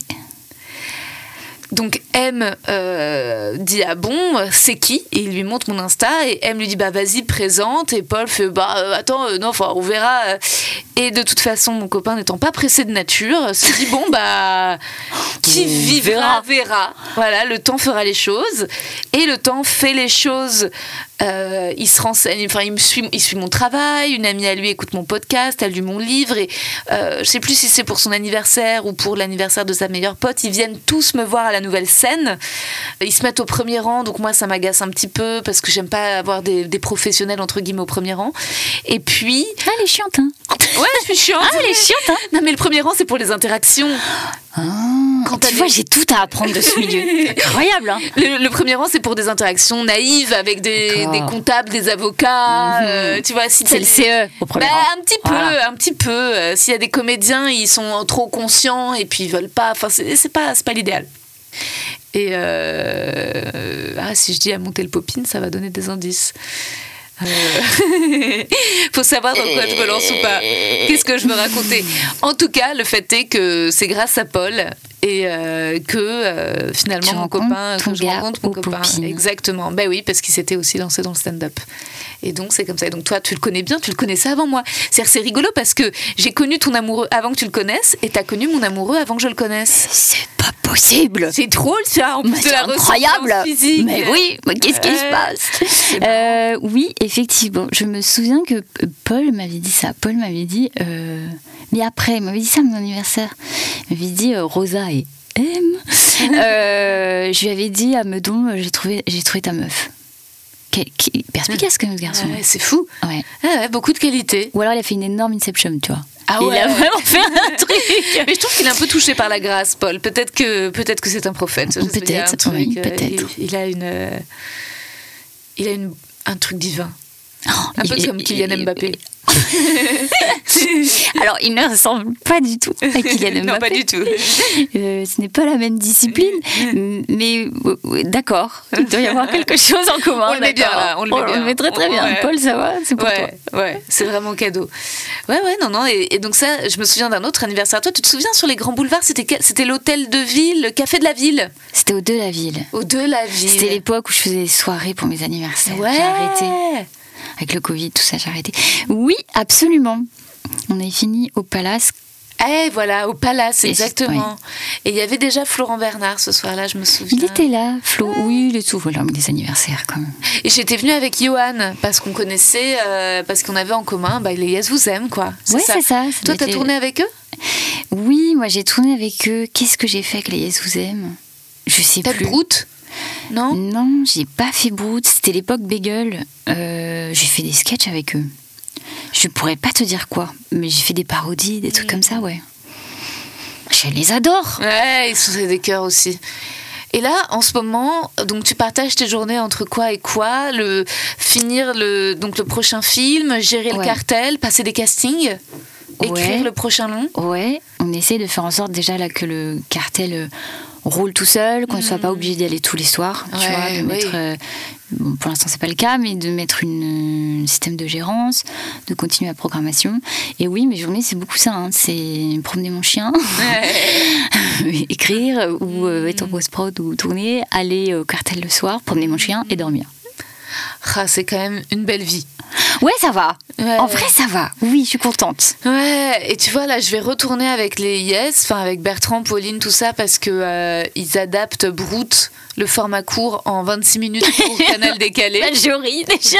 Donc M euh, dit ah bon, c'est qui ? Et il lui montre mon Insta et M lui dit bah vas-y présente, et Paul fait bah euh, attends euh, non enfin on verra, et de toute façon mon copain n'étant pas pressé de nature se dit bon bah qui vivra verra, voilà, le temps fera les choses, et le temps fait les choses. Euh, il se renseigne, enfin il me suit, il suit mon travail. Une amie à lui écoute mon podcast, elle lu mon livre, et euh, je sais plus si c'est pour son anniversaire ou pour l'anniversaire de sa meilleure pote. Ils viennent tous me voir à la nouvelle scène. Ils se mettent au premier rang, donc moi ça m'agace un petit peu parce que j'aime pas avoir des, des professionnels entre guillemets au premier rang. Et puis ah elle est chiante hein. Ouais je suis chiante. Ah elle est chiante hein. Non mais le premier rang c'est pour les interactions. Ah, quand tu vois, des... j'ai tout à apprendre de ce milieu. Incroyable, hein. Le, le premier rang, c'est pour des interactions naïves avec des, des comptables, des avocats. Mm-hmm. Euh, tu vois, si c'est le C E au premier bah, rang. Un petit peu, voilà. un petit peu. Euh, s'il y a des comédiens, ils sont trop conscients et puis ils veulent pas. Enfin, c'est, c'est pas, c'est pas l'idéal. Et euh... ah, si je dis à monter le popine, ça va donner des indices. Euh... faut savoir dans quoi je me lance ou pas. Qu'est-ce que je veux raconter? En tout cas, le fait est que c'est grâce à Paul et euh, que euh, finalement tu mon copain, que je rencontre mon copain. Popine. Exactement. Ben oui, parce qu'il s'était aussi lancé dans le stand-up. Et donc c'est comme ça. Et donc toi, tu le connais bien, tu le connaissais avant moi. C'est c'est rigolo parce que j'ai connu ton amoureux avant que tu le connaisses, et t'as connu mon amoureux avant que je le connaisse. C'est pas possible. C'est drôle ça. En plus c'est de la incroyable. Physique. Mais oui. Mais qu'est-ce qui euh, se passe euh, Oui, effectivement. Je me souviens que Paul m'avait dit ça. Paul m'avait dit. Euh, mais après, il m'avait dit ça à mon anniversaire. Il m'avait dit euh, Rosa et M. euh, je lui avais dit à Meudon, j'ai trouvé, j'ai trouvé ta meuf. Qui, qui, perspicace comme ce garçon. Ouais, c'est fou. Ouais. Ah ouais, beaucoup de qualité. Ou alors il a fait une énorme inception, tu vois. Ah ouais. Il a vraiment fait un truc. Mais je trouve qu'il est un peu touché par la grâce, Paul. Peut-être que, peut-être que c'est un prophète. Peut-être, truc, oui, peut-être. Il, il a une, euh, il a une, un truc divin. Oh, un peu il, comme Kylian Mbappé. Alors, il ne ressemble pas du tout à Kylian Mbappé. Non, pas du tout. Euh, ce n'est pas la même discipline, mais euh, d'accord, il doit y avoir quelque chose en commun. On le met bien là, on le met, on, bien. On le met très très bien. Ouais. Paul, ça va, c'est pour ouais, toi. Ouais, c'est vraiment cadeau. Ouais, ouais, non, non. Et, et donc ça, je me souviens d'un autre anniversaire. Toi, tu te souviens sur les grands boulevards, c'était, c'était l'hôtel de ville, le café de la ville. C'était au de la ville. Au de la ville. C'était l'époque où je faisais des soirées pour mes anniversaires. Ouais. J'ai arrêté. Avec le Covid, tout ça, j'ai arrêté. Oui, absolument. On est fini au Palace. Eh, voilà, au Palace, et exactement. Ouais. Et il y avait déjà Florent Bernard ce soir-là, je me souviens. Il était là, Flo. Ouais. Oui, il est souvent là, mais des anniversaires quand même. Et j'étais venue avec Johan, parce qu'on connaissait, euh, parce qu'on avait en commun bah, les Yes Vous Aime, quoi. Oui, c'est ça. ça Toi, t'as été... tourné avec eux? Oui, moi j'ai tourné avec eux. Qu'est-ce que j'ai fait avec les Yes Vous Aime? Je sais Peut-être plus. Brute? Non, non, j'ai pas fait Brute. C'était l'époque Bagel. Euh, j'ai fait des sketchs avec eux. Je pourrais pas te dire quoi, mais j'ai fait des parodies, des trucs mmh. comme ça, ouais. Je les adore. Ouais, ils sont des cœurs aussi. Et là, en ce moment, donc tu partages tes journées entre quoi et quoi? Le finir le donc le prochain film, gérer ouais. le cartel, passer des castings, écrire ouais. le prochain long. Ouais, on essaie de faire en sorte déjà là que le cartel roule tout seul, qu'on ne mmh. soit pas obligé d'y aller tous les soirs, ouais, tu vois, de mettre, oui. euh, bon, pour l'instant c'est pas le cas, mais de mettre une, un système de gérance, de continuer la programmation. Et oui, mes journées c'est beaucoup ça, hein. C'est promener mon chien, ouais. écrire ou euh, être en post-prod ou tourner, aller au cartel le soir, promener mon chien et dormir. Ah, c'est quand même une belle vie. Ouais, ça va. Ouais. En vrai, ça va. Oui, je suis contente. Ouais, et tu vois, là, je vais retourner avec les Yes, enfin avec Bertrand, Pauline, tout ça, parce que euh, ils adaptent Brute le format court en vingt-six minutes pour Canal décalé. Bah, je ris déjà.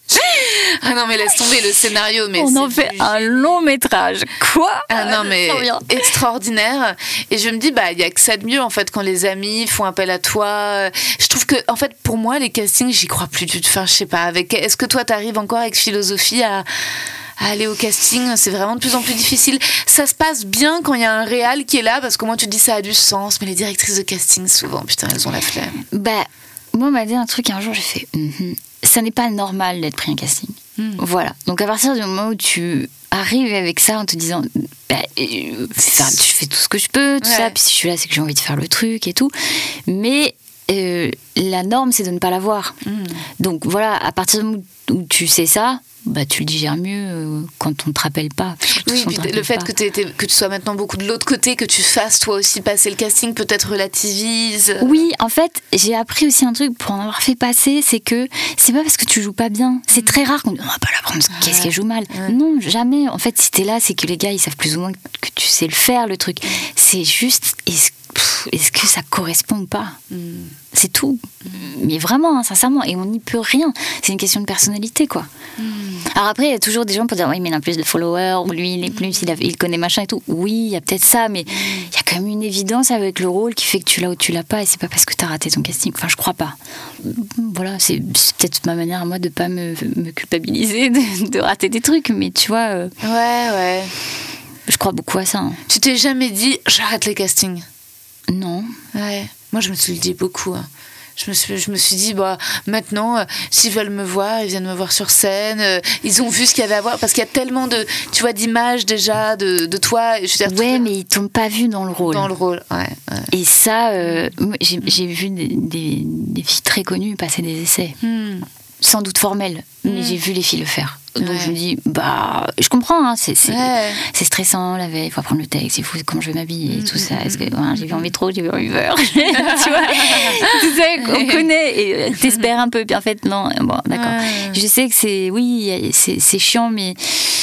Ah non mais laisse tomber le scénario. Mais on en fait du... un long métrage. Quoi? Ah non mais extraordinaire. Et je me dis bah il y a que ça de mieux en fait quand les amis font appel à toi. Je trouve que en fait pour moi les castings j'y crois plus du tout. Enfin je sais pas. Avec est-ce que toi t'arrives encore avec philosophie à à aller au casting, c'est vraiment de plus en plus difficile. Ça se passe bien quand il y a un réal qui est là, parce qu'au moins tu te dis ça a du sens, mais les directrices de casting, souvent, putain, elles ont la flemme. Bah, moi, on m'a dit un truc un jour, j'ai fait, mm-hmm. ça n'est pas normal d'être pris un casting. Mm. Voilà. Donc, à partir du moment où tu arrives avec ça en te disant, bah, euh, enfin, je fais tout ce que je peux, tout ouais. ça, puis si je suis là, c'est que j'ai envie de faire le truc et tout. Mais euh, la norme, c'est de ne pas l'avoir. Mm. Donc, voilà, à partir du moment où tu sais ça, bah, tu le digères mieux euh, quand on ne te rappelle pas. Oui, puis le fait que, que tu sois maintenant beaucoup de l'autre côté, que tu fasses toi aussi passer le casting, peut-être relativise. Oui, en fait, j'ai appris aussi un truc pour en avoir fait passer, c'est que c'est pas parce que tu joues pas bien. C'est très rare qu'on dise on va pas la prendre, ah, qu'est-ce qu'elle joue mal. Ouais. Non, jamais. En fait, si t'es là, c'est que les gars, ils savent plus ou moins que tu sais le faire, le truc. C'est juste, est-ce, pff, est-ce que ça correspond ou pas mm. C'est tout. Mm. Mais vraiment, hein, sincèrement, et on n'y peut rien. C'est une question de personnalité, quoi. Mm. Alors après, il y a toujours des gens pour dire oui, mais il a plus de followers, ou lui, il est plus, il, a, il connaît machin et tout. Oui, il y a peut-être ça, mais il y a quand même une évidence avec le rôle qui fait que tu l'as ou tu l'as pas, et c'est pas parce que t'as raté ton casting. Enfin, je crois pas. Voilà, c'est, c'est peut-être ma manière à moi de pas me, me culpabiliser de, de rater des trucs, mais tu vois. Euh, ouais, ouais. Je crois beaucoup à ça. Hein. Tu t'es jamais dit j'arrête les castings? Non. Ouais. Moi, je me suis dit beaucoup. Hein. Je me suis, je me suis dit, bah, maintenant, euh, s'ils veulent me voir, ils viennent me voir sur scène. Euh, ils ont vu ce qu'il y avait à voir. Parce qu'il y a tellement de, tu vois, d'images déjà de, de toi. Je veux dire, ouais, mais ils t'ont pas vu dans le rôle. Dans le rôle, ouais. ouais. Et ça, euh, j'ai, j'ai vu des, des, des filles très connues passer des essais. Hmm. Sans doute formels, hmm. mais j'ai vu les filles le faire. Donc ouais. je me dis, bah, je comprends, hein, c'est, c'est, ouais. c'est stressant la veille, il faut apprendre le texte, il faut comment je vais m'habiller, et tout ça. Est-ce que ouais, j'ai vu en métro, j'ai vu en Uber, tu vois, tout ça, on connaît, et t'espères un peu, puis en fait, non, bon, d'accord. Ouais. Je sais que c'est, oui, c'est, c'est chiant, mais,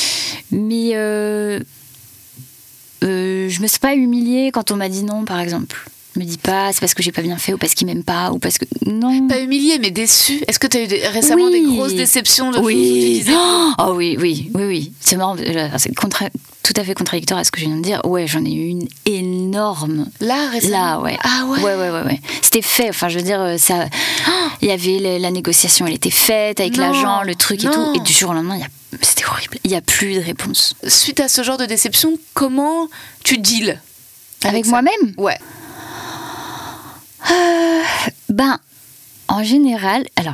mais euh, euh, je me suis pas humiliée quand on m'a dit non, par exemple. Me dis pas c'est parce que j'ai pas bien fait ou parce qu'il m'aime pas ou parce que non, pas humilié mais déçu. Est-ce que tu as eu des, récemment oui. des grosses déceptions de oui. choses où tu disais oh, oh oui oui oui oui c'est marrant, c'est contra- tout à fait contradictoire à ce que je viens de dire. Ouais, j'en ai eu une énorme là récemment. Là ouais ah ouais ouais ouais ouais, ouais. C'était fait, enfin je veux dire ça il y avait la, la négociation, elle était faite avec non. l'agent, le truc non. et tout, et du jour au lendemain il y a c'était horrible, il y a plus de réponse. Suite à ce genre de déception, comment tu deals avec, avec moi-même? Ouais. Euh, ben, en général, alors,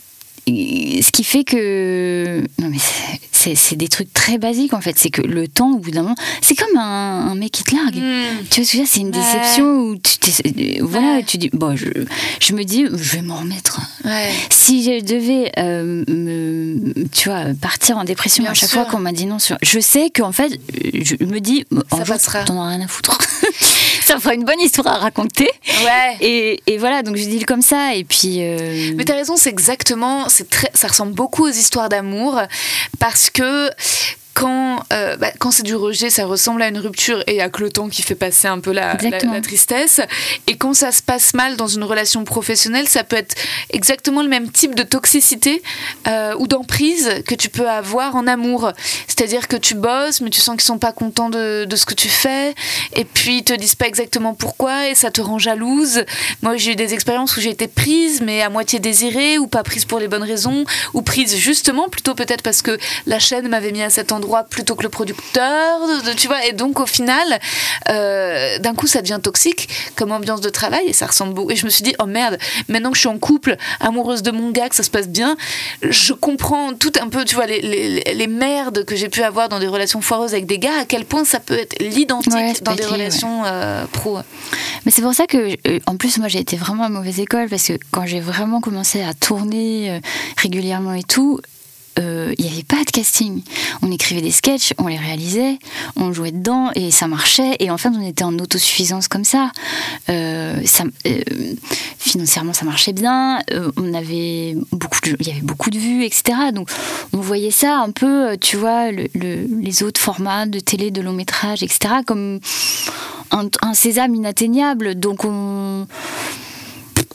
ce qui fait que, non mais c'est, c'est, c'est des trucs très basiques en fait, c'est que le temps au bout d'un moment, c'est comme un, un mec qui te largue. Mmh. Tu vois ce que je veux dire, c'est une déception ouais. où tu t'es, voilà, ouais. tu dis, bon, je, je me dis, je vais m'en remettre. Ouais. Si je devais, euh, me, tu vois, partir en dépression Bien à chaque sûr. fois qu'on m'a dit non, sur, je sais qu'en fait, je me dis, ça en passera. T'en as rien à foutre. Ça fera une bonne histoire à raconter. Ouais. Et, et voilà, donc je dis comme ça. Et puis. Euh... Mais t'as raison, c'est exactement, c'est très, ça ressemble beaucoup aux histoires d'amour parce que. Quand, euh, bah, quand c'est du rejet, ça ressemble à une rupture et il n'y a que le temps qui fait passer un peu la, la, la tristesse. Et quand ça se passe mal dans une relation professionnelle, ça peut être exactement le même type de toxicité euh, ou d'emprise que tu peux avoir en amour. C'est-à-dire que tu bosses, mais tu sens qu'ils ne sont pas contents de, de ce que tu fais. Et puis, ils ne te disent pas exactement pourquoi et ça te rend jalouse. Moi, j'ai eu des expériences où j'ai été prise, mais à moitié désirée ou pas prise pour les bonnes raisons ou prise justement, plutôt peut-être parce que la chaîne m'avait mis à cet endroit plutôt que le producteur, de, tu vois, et donc au final euh, d'un coup ça devient toxique comme ambiance de travail et ça ressemble beaucoup, et je me suis dit oh merde, maintenant que je suis en couple amoureuse de mon gars, que ça se passe bien, je comprends tout un peu, tu vois, les, les, les merdes que j'ai pu avoir dans des relations foireuses avec des gars, à quel point ça peut être l'identique ouais, dans des écrit, relations ouais. euh, pro. Mais c'est pour ça que euh, en plus moi j'ai été vraiment à mauvaise école, parce que quand j'ai vraiment commencé à tourner euh, régulièrement et tout, il euh, n'y avait pas de casting. On écrivait des sketchs, on les réalisait, on jouait dedans et ça marchait. Et en fait, on était en autosuffisance comme ça. Euh, ça euh, financièrement, ça marchait bien. Euh, on avait beaucoup de, il y avait beaucoup de vues, et cetera. Donc, on voyait ça un peu, tu vois, le, le, les autres formats de télé, de long métrage, et cetera, comme un, un sésame inatteignable. Donc, on... Si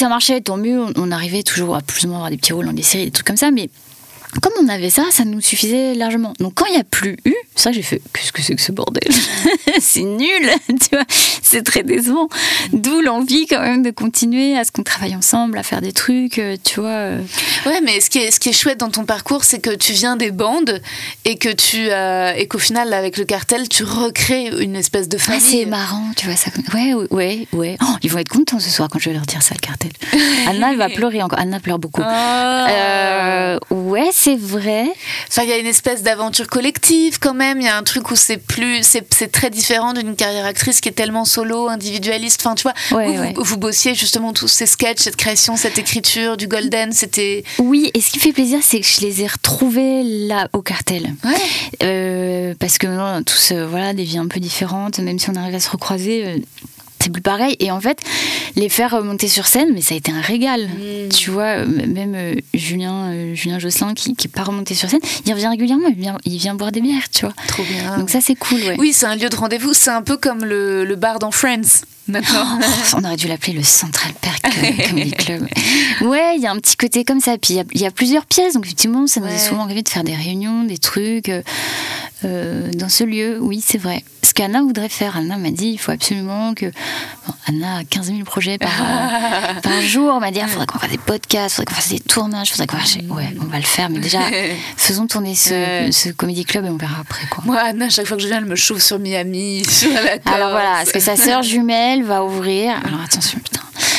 ça marchait, tant mieux. On, on arrivait toujours à plus ou moins avoir des petits rôles dans des séries, des trucs comme ça, mais comme on avait ça, ça nous suffisait largement. Donc quand il n'y a plus eu, c'est vrai que j'ai fait « qu'est-ce que c'est que ce bordel ?» C'est nul, tu vois, c'est très décevant. D'où l'envie quand même de continuer à ce qu'on travaille ensemble, à faire des trucs, tu vois. Ouais, mais ce qui est, ce qui est chouette dans ton parcours, c'est que tu viens des bandes et que tu euh, et qu'au final, avec le cartel, tu recrées une espèce de famille. Ah, c'est marrant, tu vois ça. Ouais, ouais, ouais. Oh, ils vont être contents ce soir quand je vais leur dire ça, le cartel. Anna, elle va pleurer encore. Anna pleure beaucoup. Oh. Euh, ouais, c'est vrai. Enfin, il y a une espèce d'aventure collective quand même. Il y a un truc où c'est plus, c'est, c'est très différent d'une carrière actrice qui est tellement solo, individualiste. Enfin, tu vois, ouais, où ouais. Vous, vous bossiez justement tous ces sketchs, cette création, cette écriture du Golden. C'était. Oui, et ce qui me fait plaisir, c'est que je les ai retrouvés là au cartel. Ouais. Euh, parce que non, tous, euh, voilà, des vies un peu différentes. Même si on arrive à se recroiser. Euh, c'est plus pareil, et en fait les faire monter sur scène, mais ça a été un régal. Mmh. Tu vois, même euh, Julien euh, Julien Josselin qui qui pas remonté sur scène, il revient régulièrement, il vient il vient boire des bières, tu vois. Trop bien. Donc ça c'est cool, ouais. Oui, c'est un lieu de rendez-vous, c'est un peu comme le, le bar dans Friends. Maintenant. Oh, on aurait dû l'appeler le Central Perk Comedy Club. Ouais, il y a un petit côté comme ça. Puis il y, y a plusieurs pièces, donc effectivement, ça nous ouais. est souvent arrivé de faire des réunions, des trucs euh, dans ce lieu. Oui, c'est vrai. Ce qu'Anna voudrait faire, Anna m'a dit, il faut absolument que. Bon, Anna a quinze mille projets par, euh, par jour. Elle m'a dit, il faudrait qu'on fasse des podcasts, il faudrait qu'on fasse des tournages, il faudrait qu'on fasse. Ouais, on va le faire, mais déjà, faisons tourner ce, ouais. ce Comedy Club et on verra après, quoi. Moi, Anna, chaque fois que je viens, elle me chauffe sur Miami, sur la Corse. Alors voilà, parce que sa sœur jumelle va ouvrir. Alors attention, putain.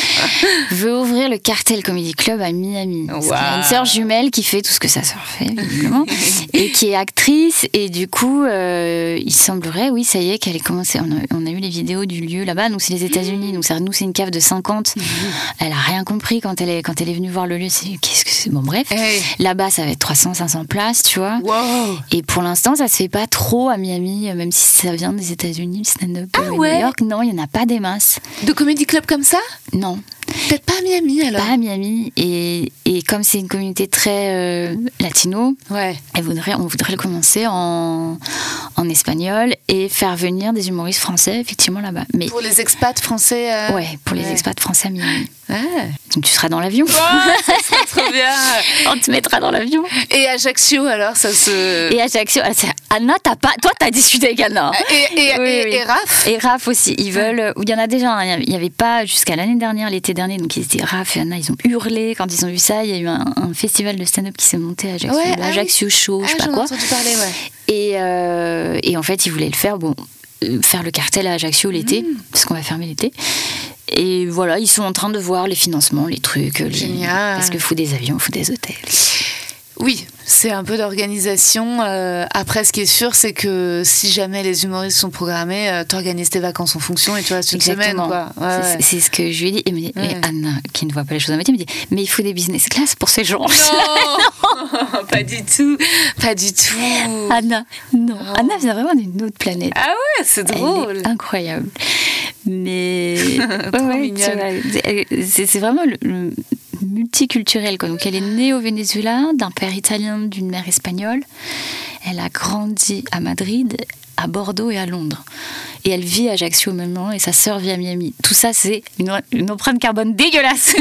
veut ouvrir le Cartel Comedy Club à Miami. Wow. Il y a une sœur jumelle qui fait tout ce que sa sœur fait, évidemment, et qui est actrice. Et du coup, euh, il semblerait, oui, ça y est, qu'elle ait commencé. On a, on a eu les vidéos du lieu là-bas. Donc, c'est les États-Unis. Donc, ça, nous, c'est une cave de cinquante. Elle a rien compris quand elle est, quand elle est venue voir le lieu. C'est qu'est-ce que c'est. Bon, bref. Hey. Là-bas, ça va être trois cents, cinq cents places, tu vois. Wow. Et pour l'instant, ça se fait pas trop à Miami, même si ça vient des États-Unis, le stand-up. Ah ouais. New York, non, il y en a pas des masses. De comedy club comme ça? Non. Peut-être pas à Miami alors. Pas à Miami. Et, et comme c'est une communauté très euh, latino, ouais. elle voudrait, on voudrait le commencer en, en espagnol et faire venir des humoristes français effectivement là-bas. Mais, pour les expats français euh... Ouais, pour ouais. les expats français à Miami. Ah. Donc tu seras dans l'avion. Oh, ça serait trop bien. On te mettra dans l'avion. Et Ajaccio alors, ça se... Et Ajaccio, Anna, t'as pas... toi t'as discuté avec Anna. Et, et, oui, et, oui. et Raph. Et Raph aussi, ils veulent... Il y en a déjà, hein. Il n'y avait pas jusqu'à l'année dernière, l'été dernier, donc ils étaient Raph et Anna, ils ont hurlé quand ils ont vu ça. Il y a eu un, un festival de stand-up qui s'est monté à Ajaccio, ouais, Ajaccio ah oui. Show, ah, je sais pas j'en ai quoi. entendu parler, ouais. Et, euh, et en fait, ils voulaient le faire, bon, faire le cartel à Ajaccio l'été, mmh. parce qu'on va fermer l'été. Et voilà, ils sont en train de voir les financements, les trucs. Les... Parce qu'il faut des avions, il faut des hôtels. Oui, c'est un peu d'organisation. Euh, après, ce qui est sûr, c'est que si jamais les humoristes sont programmés, euh, t'organises tes vacances en fonction et tu restes une semaine. Quoi. Ouais, c'est, ouais. c'est ce que je lui ai dit. Et, me dit, ouais. et Anna, qui ne voit pas les choses à moitié, me dit mais il faut des business class pour ces gens. Non, non. Pas du tout. Pas du tout. Anna, non. Oh. Anna vient vraiment d'une autre planète. Ah ouais, c'est drôle. Elle est incroyable. Mais ouais, ouais, c'est, c'est, c'est vraiment le, le multiculturel, quoi. Donc elle est née au Venezuela d'un père italien, d'une mère espagnole. Elle a grandi à Madrid, à Bordeaux et à Londres. Et elle vit à Ajaccio maintenant et sa sœur vit à Miami. Tout ça, c'est une, une empreinte carbone dégueulasse.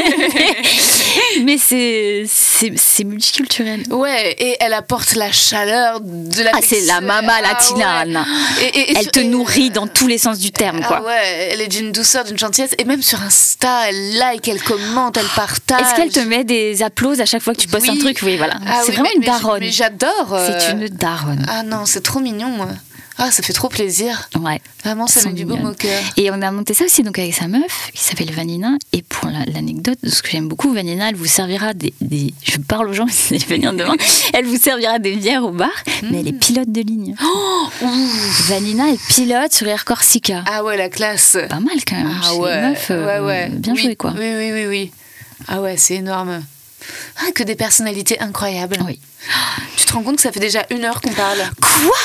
Mais c'est, c'est, c'est multiculturel. Ouais, et elle apporte la chaleur de la... Ah, c'est la mama latina, ah, ouais. Anna. Et, et, et elle te et, nourrit dans tous les sens du terme, quoi. Ah ouais, elle est d'une douceur, d'une gentillesse. Et même sur Insta, elle like, elle commente, elle partage. Est-ce qu'elle te met des applauses à chaque fois que tu postes oui. un truc? Oui, voilà. Ah, c'est oui, vraiment mais, une mais daronne. Mais j'adore. Euh... C'est une daronne. Ah non, c'est trop mignon, moi. Ah, ça fait trop plaisir. Ouais. Vraiment, ça met du baume au cœur. Et on a monté ça aussi donc avec sa meuf, qui s'appelle Vanina. Et pour la, l'anecdote, de ce que j'aime beaucoup, Vanina, elle vous servira des... des je parle aux gens, ils vont venir demain. Elle vous servira des bières au bar, mmh. mais elle est pilote de ligne. Oh, Vanina est pilote sur Air Corsica. Ah ouais, la classe. Pas mal quand même. Ah ouais. Meuf, euh, ouais, ouais. Bien oui, joué, quoi. Oui, oui, oui, oui. Ah ouais, c'est énorme. Ah, que des personnalités incroyables. Oui. Tu te rends compte que ça fait déjà une heure qu'on parle? Quoi?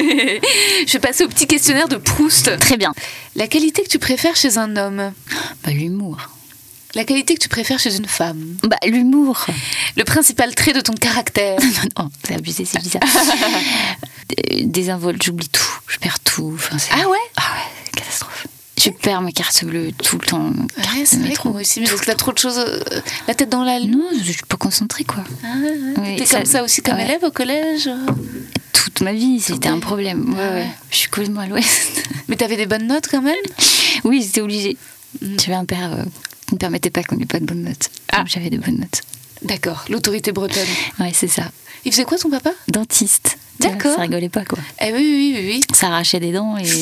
Je vais passer au petit questionnaire de Proust. Très bien. La qualité que tu préfères chez un homme? Bah, l'humour. La qualité que tu préfères chez une femme? Bah, l'humour. Le principal trait de ton caractère? Non, non, c'est abusé, c'est bizarre. Désinvolte, j'oublie tout, je perds tout. Enfin, c'est... Ah ouais? Ah ouais, catastrophe. Je perds ma carte bleue tout le temps. Ouais, c'est vrai que moi aussi, mais parce que t'as trop de choses, euh, la tête dans la lune. Non, je suis pas concentrée, quoi. Ah, ouais, ouais. Oui, T'es ça- comme ça aussi comme ouais. élève au collège. Toute ma vie, c'était un problème. Ouais, Ah ouais. ouais. Je suis complètement à l'ouest. Mais t'avais des bonnes notes quand même. Oui, j'étais obligée. Mm. J'avais un père euh, qui ne permettait pas qu'on n'ait pas de bonnes notes. Ah. Donc j'avais de bonnes notes. D'accord, l'autorité bretonne. Ouais, c'est ça. Il faisait quoi ton papa? Dentiste. Tu vois, D'accord. Ça rigolait pas, quoi. Eh oui, oui, oui, oui. Ça arrachait des dents et...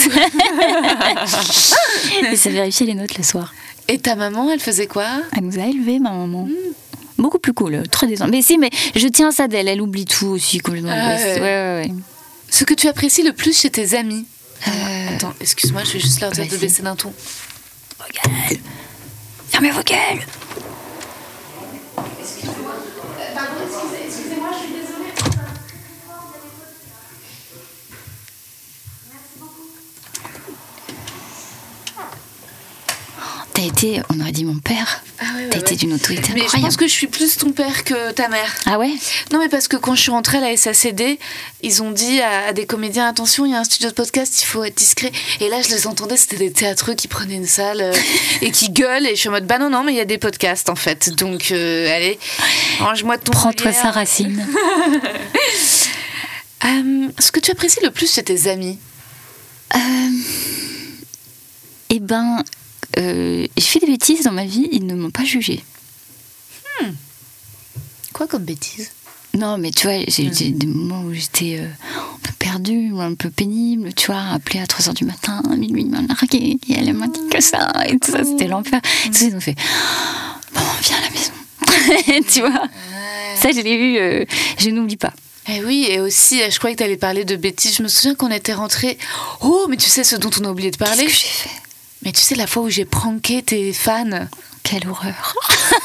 et ça vérifiait les notes le soir. Et ta maman, elle faisait quoi? Elle nous a élevés, ma maman. Beaucoup plus cool, très détente. Mais si, mais je tiens ça d'elle, elle oublie tout aussi complètement. Ah Ouais, ouais. ouais, ouais, ouais. Ce que tu apprécies le plus chez tes amis? Euh... Attends, excuse-moi, je vais juste leur dire de Vas-y. baisser d'un ton. Vos gueules. Fermez vos gueules. T'as été, on aurait dit mon père, Ah ouais, ouais, t'as été ouais. d'une autorité Mais je incroyable. pense que je suis plus ton père que ta mère. Ah ouais? Non, mais parce que quand je suis rentrée à la S A C D, ils ont dit à, à des comédiens, attention, il y a un studio de podcast, il faut être discret. Et là, je les entendais, c'était des théâtreux qui prenaient une salle euh, et qui gueulent. Et je suis en mode, bah non, non, mais il y a des podcasts en fait. Donc, euh, allez, range-moi de ton Prends-toi regard. sa racine. Euh, ce que tu apprécies le plus chez tes amis? Euh, eh ben, euh, j'ai fait des bêtises dans ma vie, ils ne m'ont pas jugée. Quoi comme bêtise? Non, mais tu vois, j'ai eu des, des moments où j'étais euh, un peu perdue, ou un peu pénible, tu vois, appelée à trois heures du matin, à minuit, il m'a larguée, et elle m'a dit que ça, et tout ça, c'était l'enfer. Tout ça, ils ont fait, bon, viens à la maison. Tu vois, ça, je l'ai eu, euh, je n'oublie pas. Eh oui, et aussi, je croyais que tu allais parler de bêtises. Je me souviens qu'on était rentrés. Oh, mais tu sais ce dont on a oublié de parler? Qu'est-ce que j'ai fait? Mais tu sais, la fois où j'ai pranké tes fans. Quelle horreur.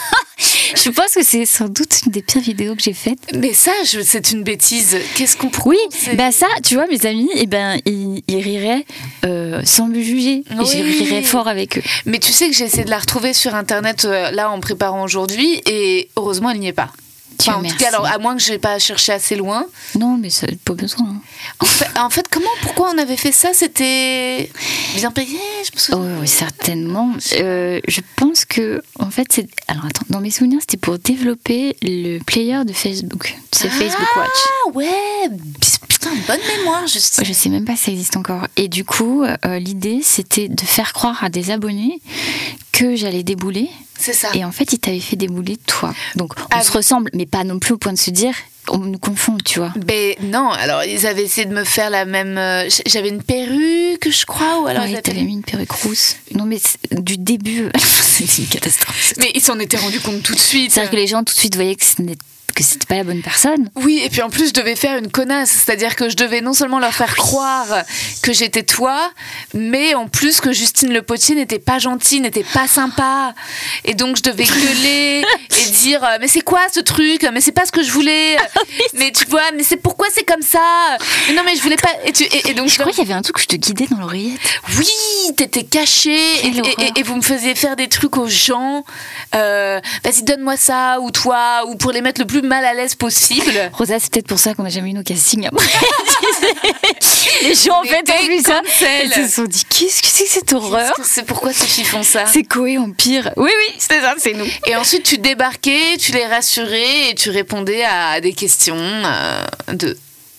Je pense que c'est sans doute une des pires vidéos que j'ai faites. Mais ça, je- c'est une bêtise. Qu'est-ce qu'on pourrait Oui, penser? bah ça, tu vois, mes amis, eh ben, ils, ils riraient euh, sans me juger. Et Oui. je rirais fort avec eux. Mais tu sais que j'ai essayé de la retrouver sur Internet, euh, là, en préparant aujourd'hui, et heureusement, elle n'y est pas. Dieu Enfin, en tout merci. cas, alors, à moins que je n'ai pas cherché assez loin. Non, mais ça pas besoin. hein. En fait, en fait, comment, pourquoi on avait fait ça? C'était bien payé, je me souviens. Oh, oui, certainement. Euh, je pense que, en fait, c'est. Alors attends, dans mes souvenirs, c'était pour développer le player de Facebook. C'est Facebook Watch. Ah ouais, putain, bonne mémoire, Justine. Je sais même pas si ça existe encore. Et du coup, euh, l'idée, c'était de faire croire à des abonnés que j'allais débouler. C'est ça. Et en fait, ils t'avaient fait débouler toi. Donc, on Ah se oui. ressemble, mais pas non plus au point de se dire, on nous confond, tu vois. Ben non, alors ils avaient essayé de me faire la même. euh, J'avais une perruque, je crois, ou alors ils Ouais, avaient- t'avais mis une perruque rousse. Non, mais c'est- du début, c'est une catastrophe. Mais ils s'en étaient rendus compte tout de suite. C'est-à-dire que les gens tout de suite voyaient que ce n'était que c'était pas la bonne personne. Oui, et puis en plus, je devais faire une connasse. C'est-à-dire que je devais non seulement leur faire croire que j'étais toi, mais en plus que Justine Le Potier n'était pas gentille, n'était pas sympa. Et donc, je devais gueuler et dire euh, mais c'est quoi ce truc? Mais c'est pas ce que je voulais. Mais tu vois, mais c'est pourquoi c'est comme ça? Mais non, mais je voulais pas. Et, tu, et, et donc, Je leur- crois qu'il y avait un truc où je te guidais dans l'oreillette. Oui, t'étais caché et, Quelle et- horreur. et- et vous me faisiez faire des trucs aux gens. Euh, Vas-y, donne-moi ça, ou toi, ou pour les mettre le plus mal à l'aise possible. Rosa, c'est peut-être pour ça qu'on n'a jamais eu nos castings après. Les gens en Les fait ont vu ça. cancel. Ils se sont dit qu'est-ce que c'est que cette horreur? Qu'est-ce que C'est pourquoi ceux qui font ça. C'est Koé en pire. Oui, oui, c'est ça, c'est nous. Et ensuite, tu débarquais, tu les rassurais et tu répondais à des questions euh, de.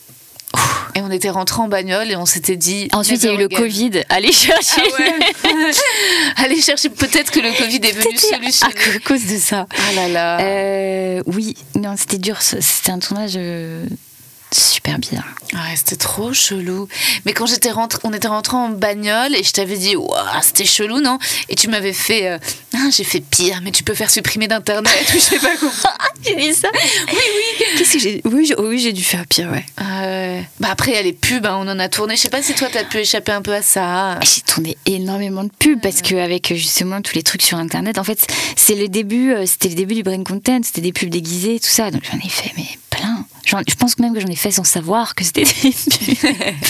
Et on était rentrés en bagnole et on s'était dit. Ensuite, il y a eu le never again. Covid. Allez chercher. Ah ouais. Allez chercher. Peut-être que le Covid est venu C'était solutionner. à cause de ça. Ah là là. Euh, oui, non, c'était dur. C'était un tournage euh, super bizarre. Ouais, c'était trop chelou. Mais quand j'étais rentrée, on était rentrés en bagnole et je t'avais dit, waouh, c'était chelou, non? Et tu m'avais fait, euh, ah, j'ai fait pire, mais tu peux faire supprimer d'internet. Je sais pas comment. J'ai dit ça. Oui, oui. Qu'est-ce que j'ai Oui, j'ai, oui, j'ai dû faire pire, ouais. Euh, bah après, il y a les pubs, hein, on en a tourné. Je sais pas si toi, t'as pu échapper un peu à ça. J'ai tourné énormément de pubs parce qu'avec justement tous les trucs sur internet, en fait, c'est le début, euh, c'était le début du brain content, c'était des pubs déguisées, tout ça. Donc j'en ai fait, mais plein. J'en- je pense même que j'en ai fait sans savoir que c'était des pubs.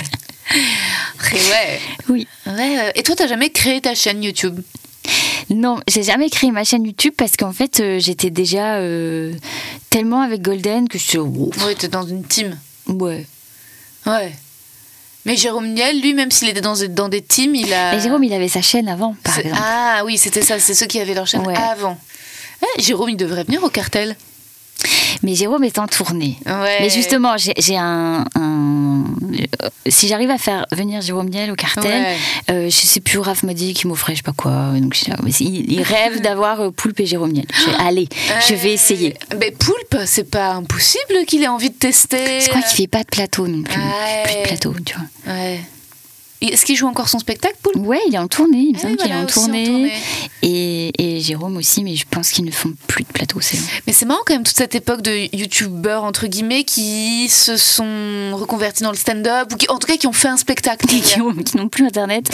Et ouais. Oui. Ouais, euh, et toi, t'as jamais créé ta chaîne YouTube? Non, j'ai jamais créé ma chaîne YouTube parce qu'en fait, euh, j'étais déjà euh, tellement avec Golden que je suis. Oh, Ouais, t'es dans une team. ouais. Ouais. Mais Jérôme Niel, lui, même s'il était dans, dans des teams, il a... Et Jérôme, il avait sa chaîne avant, par c'est... exemple. Ah oui, c'était ça, c'est ceux qui avaient leur chaîne ouais. avant. Eh, Jérôme, il devrait venir au cartel. Mais Jérôme est en tournée. Ouais. Mais justement, j'ai, j'ai un, un... Si j'arrive à faire venir Jérôme Niel au cartel, ouais. euh, je sais plus, Raph m'a dit qu'il m'offrait je sais pas quoi. Donc, il, il rêve d'avoir Poulpe et Jérôme Niel. Je vais, allez, euh, je vais essayer. Mais Poulpe, c'est pas impossible qu'il ait envie de tester. Je crois qu'il fait pas de plateau non plus. Ouais. Plus de plateau, tu vois. Ouais. Est-ce qu'il joue encore son spectacle, Poulpe ? Ouais, il est en tournée. Il me semble voilà, qu'il est en tournée. en tournée. Et, et Jérôme aussi, mais je pense qu'ils ne font plus de plateau. C'est mais c'est marrant quand même toute cette époque de youtubeurs entre guillemets qui se sont reconvertis dans le stand-up ou qui, en tout cas, qui ont fait un spectacle. qui, ont, qui n'ont plus Internet.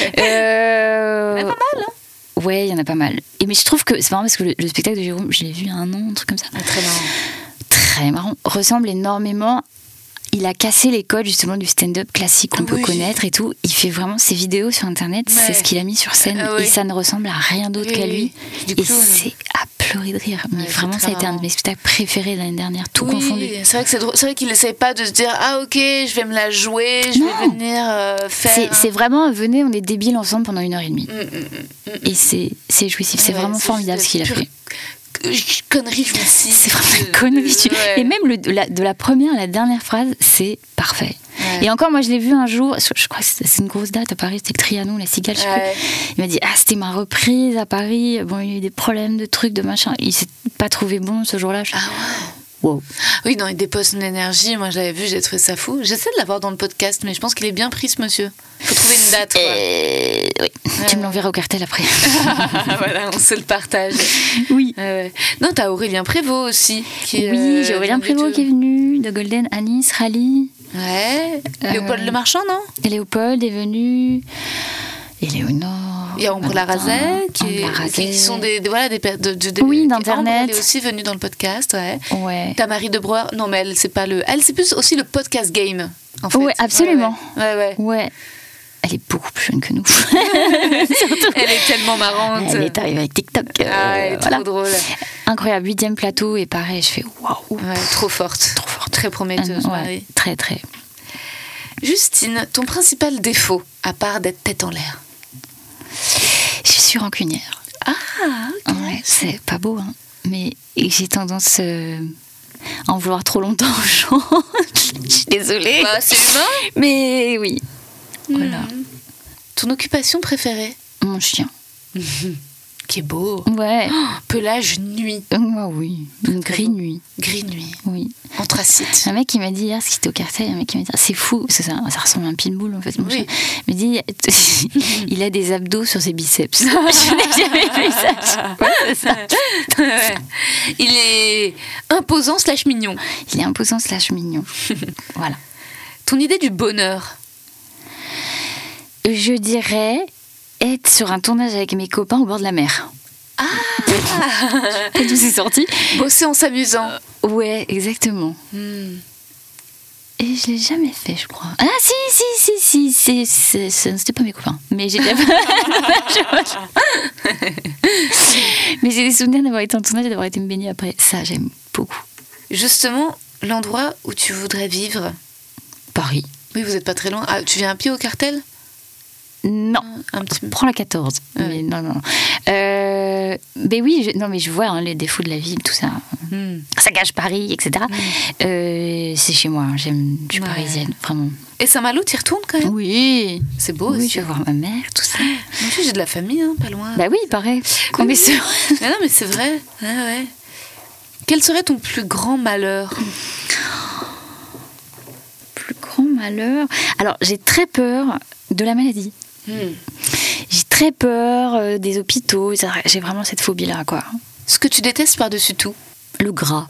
euh... Il y en a pas mal, hein ? Ouais, il y en a pas mal. Et mais je trouve que c'est marrant parce que le, le spectacle de Jérôme, je l'ai vu il y a un an, un truc comme ça. Ah, très marrant. Très marrant. Ressemble énormément. Il a cassé les codes justement du stand-up classique qu'on oui. peut connaître et tout. Il fait vraiment ses vidéos sur Internet, ouais. c'est ce qu'il a mis sur scène euh, oui. et ça ne ressemble à rien d'autre oui, qu'à lui. Oui. Et c'est à pleurer de rire. Mais ouais, vraiment, ça a été un de mes spectacles préférés l'année dernière, tout oui, confondu. C'est vrai que c'est drôle. C'est vrai qu'il n'essaye pas de se dire ah ok, je vais me la jouer, je non. vais venir euh, faire. C'est, c'est vraiment venez, on est débiles ensemble pendant une heure et demie. Mm, mm, mm, et c'est c'est jouissif. C'est ouais, vraiment c'est formidable ce qu'il a fait. Connerie, je me suis. C'est vraiment une connerie. Tu... Ouais. Et même le, de, la, de la première à la dernière phrase, c'est parfait. Ouais. Et encore, moi, je l'ai vu un jour, je crois que c'est une grosse date à Paris, c'était le Trianon, la Cigale, je sais ouais. plus. Il m'a dit, ah, c'était ma reprise à Paris. Bon, il y a eu des problèmes de trucs, de machin. Il s'est pas trouvé bon ce jour-là. Je... Ah ouais. Wow. Oui, non, il dépose une énergie. Moi, je l'avais vu, j'ai trouvé ça fou. J'essaie de l'avoir dans le podcast, mais je pense qu'il est bien pris, ce monsieur. Il faut trouver une date, quoi. Euh, oui. Ouais. Tu me l'enverras au cartel après. Voilà, on se le partage. Oui. Ouais. Non, t'as Aurélien Prévost aussi. Qui, oui, euh, j'ai Aurélien Prévost qui est venu, de Golden, Anis, Rally. Ouais. Euh, Léopold Le Marchand, non ? Et Léopold est venu. Éléonore. Il y a Ambre Larazet qui, qui, qui sont des, des voilà des, de, de, de oui d'internet. Ambre, elle est aussi venue dans le podcast, ouais. Ouais. T'as Marie de Breuer. Non mais elle c'est pas le, elle c'est plus aussi le podcast game en fait. Ouais absolument. Ouais ouais. ouais, ouais. ouais. Elle est beaucoup plus jeune que nous. Elle est tellement marrante. Elle est arrivée avec TikTok. Euh, ah ouais, voilà. Trop drôle. Incroyable, huitième plateau et pareil, je fais waouh. Ouais, trop forte. Trop forte. Très prometteuse. Euh, ouais, très très. Justine, ton principal défaut, à part d'être tête en l'air ? Je suis rancunière. Ah, ok. Ouais, c'est pas beau, hein. Mais j'ai tendance euh, à en vouloir trop longtemps aux gens. Je suis désolée. Bah, c'est humain. Mais oui. Mmh. Voilà. Ton occupation préférée ? Mon chien. Mmh. Qui est beau. Ouais. Oh, pelage nuit. Moi, oui. Une gris nuit. Gris nuit. Oui. Anthracite. Un mec qui m'a dit hier, ce qui était au cartel, un mec qui m'a dit, c'est fou, ça, ça, ça ressemble à un pinball en fait. Mon oui. Il m'a dit, il a des abdos sur ses biceps. Je n'ai jamais vu ça. Ouais, c'est ça. Ouais. Il est imposant slash mignon. Il est imposant slash mignon. Voilà. Ton idée du bonheur ? Je dirais être sur un tournage avec mes copains au bord de la mer. Ah d'où c'est sorti. Bosser en s'amusant. Euh, ouais, exactement. Mm. Et je l'ai jamais fait, je crois. Ah si, si, si, si, si, si, si c'était pas mes copains. Mais j'ai déjà... Mais j'ai des souvenirs d'avoir été en tournage et d'avoir été me baigner après. Ça, j'aime beaucoup. Justement, l'endroit où tu voudrais vivre ? Paris. Oui, vous n'êtes pas très loin. Ah, tu viens à pied au cartel ? Non, un petit peu. Prends la quatorze. Ah mais non, non. Euh, mais oui, je, non, mais je vois hein, les défauts de la ville, tout ça. Mm. Ça gâche Paris, et cetera. Mm. Euh, c'est chez moi, hein, j'aime, je suis ouais. parisienne, vraiment. Et Saint-Malo, tu y retournes quand même ? Oui. C'est beau oui, aussi. Je vais voir ma mère, tout ça. Moi aussi, j'ai de la famille, hein, pas loin. Bah oui, pareil. Qu'on est sûr. Non, mais c'est vrai. Ouais, ouais. Quel serait ton plus grand malheur ? Plus grand malheur ? Alors, j'ai très peur de la maladie. Hmm. J'ai très peur euh, des hôpitaux. J'ai vraiment cette phobie-là, quoi. Ce que tu détestes par-dessus tout ? Le gras.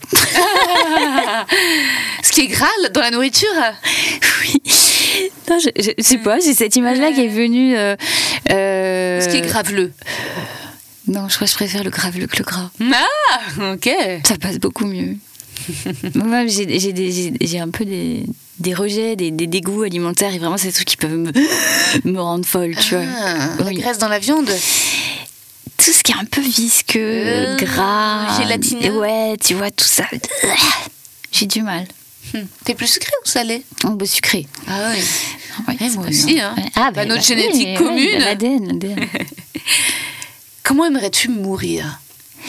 Ce qui est gras dans la nourriture ? Oui. Non, je, je, je sais pas, j'ai cette image-là qui est venue... Euh, euh... Ce qui est graveleux. Non, je crois que je préfère le graveleux que le gras. Ah, ok. Ça passe beaucoup mieux. Moi, j'ai, j'ai, des, j'ai, j'ai un peu des... des rejets, des, des dégoûts alimentaires et vraiment c'est des trucs qui peuvent me, me rendre folle, tu ah, vois. La oui. graisse dans la viande. Tout ce qui est un peu visqueux, euh, gras, gélatineux. Ouais, tu vois, tout ça. J'ai du mal. Hum. T'es plus sucré ou salé ? Oh, bah, sucré. Ah oui. Ouais, Ouais, c'est moi pas aussi, bien. hein. Ouais. Ah, Bah, notre bah, génétique oui, commune. Ouais, l'A D N, l'A D N. Comment aimerais-tu mourir?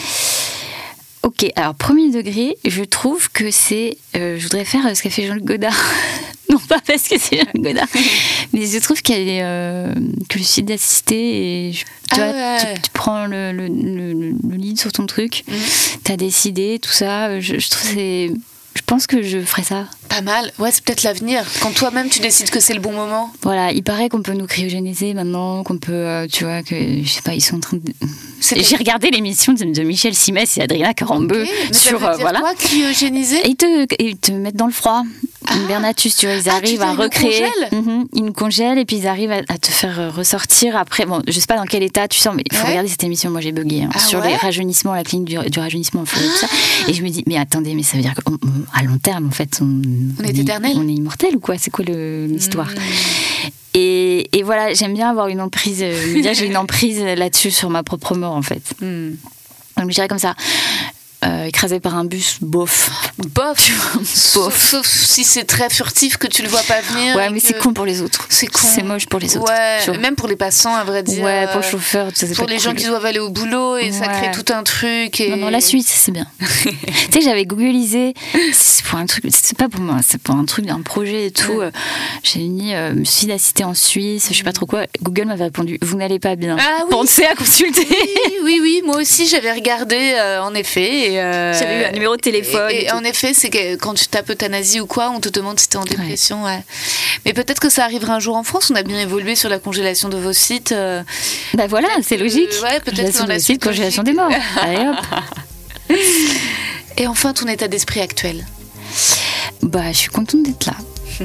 Ok, alors premier degré, je trouve que c'est... Euh, je voudrais faire ce qu'a fait Jean-Luc Godard. Non, pas parce que c'est Jean-Luc Godard. Mais je trouve qu'elle est, euh, que je suis d'assister et je, tu, Ah vois, ouais. tu, tu prends le, le, le, le lead sur ton truc, Mmh. t'as décidé, tout ça. Je, je trouve que c'est... Je pense que je ferais ça. Pas mal. Ouais, c'est peut-être l'avenir. Quand toi-même, tu décides que c'est le bon moment. Voilà, il paraît qu'on peut nous cryogéniser maintenant, qu'on peut, euh, tu vois, que, je sais pas, ils sont en train de... C'était- J'ai regardé l'émission de, de Michel Simès et Adrien Carambeu Ok, mais ça sur... veut euh, dire voilà. quoi, cryogéniser? Et ils te, ils te mettent dans le froid. Une Bernatus, tu vois, ils Ah, arrivent tu à veux, ils nous recréer. congèlent Mhm, ils nous congèlent et puis ils arrivent à, à te faire euh, ressortir après. Bon, je sais pas dans quel état tu sens, mais il faut Ouais. regarder cette émission. Moi, j'ai bugué hein, Ah sur ouais les rajeunissements, la clinique du, du rajeunissement, tout ça. Et je me dis, mais attendez, mais ça veut dire qu'à long terme, en fait, on, On est éternel. On est immortel ou quoi? C'est quoi le- l'histoire? Mmh. Et, et voilà, j'aime bien avoir une emprise, euh, me dire j'ai une emprise là-dessus sur ma propre mort, en fait. Hmm. Donc je dirais comme ça. Euh, écrasé par un bus, bof. Bof. Sauf, sauf si c'est très furtif que tu le vois pas venir. Ouais, et mais que- c'est con pour les autres. C'est con. C'est moche pour les autres. Ouais, Tu vois. même pour les passants, à vrai dire. Ouais, pour le euh, chauffeur, ça, c'est Pour pas les gens cool. qui doivent aller au boulot et ça Ouais. crée tout un truc. Et... Non, non, la Suisse, c'est bien. tu sais, j'avais googlisé, c'est pour un truc, c'est pas pour moi, c'est pour un truc d'un projet et tout. Ouais. Euh, J'ai mis euh, suicide assisté en Suisse, je sais pas trop quoi. Google m'avait répondu, vous n'allez pas bien. Ah oui. Pensez à consulter. Oui, oui, oui, moi aussi j'avais regardé euh, en effet. Et, euh, J'avais eu un numéro de téléphone. Et, et et tout. en effet, c'est que quand tu tapes euthanasie ou quoi, on te demande si t'es en dépression. Ouais. Mais peut-être que ça arrivera un jour en France. On a bien évolué sur la congélation de vos sites. euh, Bah voilà, c'est logique. euh, ouais, peut-être Congélation dans la de suite suite, congélation des logique. morts. Allez hop. Et enfin, ton état d'esprit actuel. Bah, je suis contente d'être là.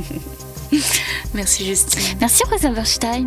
Merci Justine. Merci Rosa Berstein.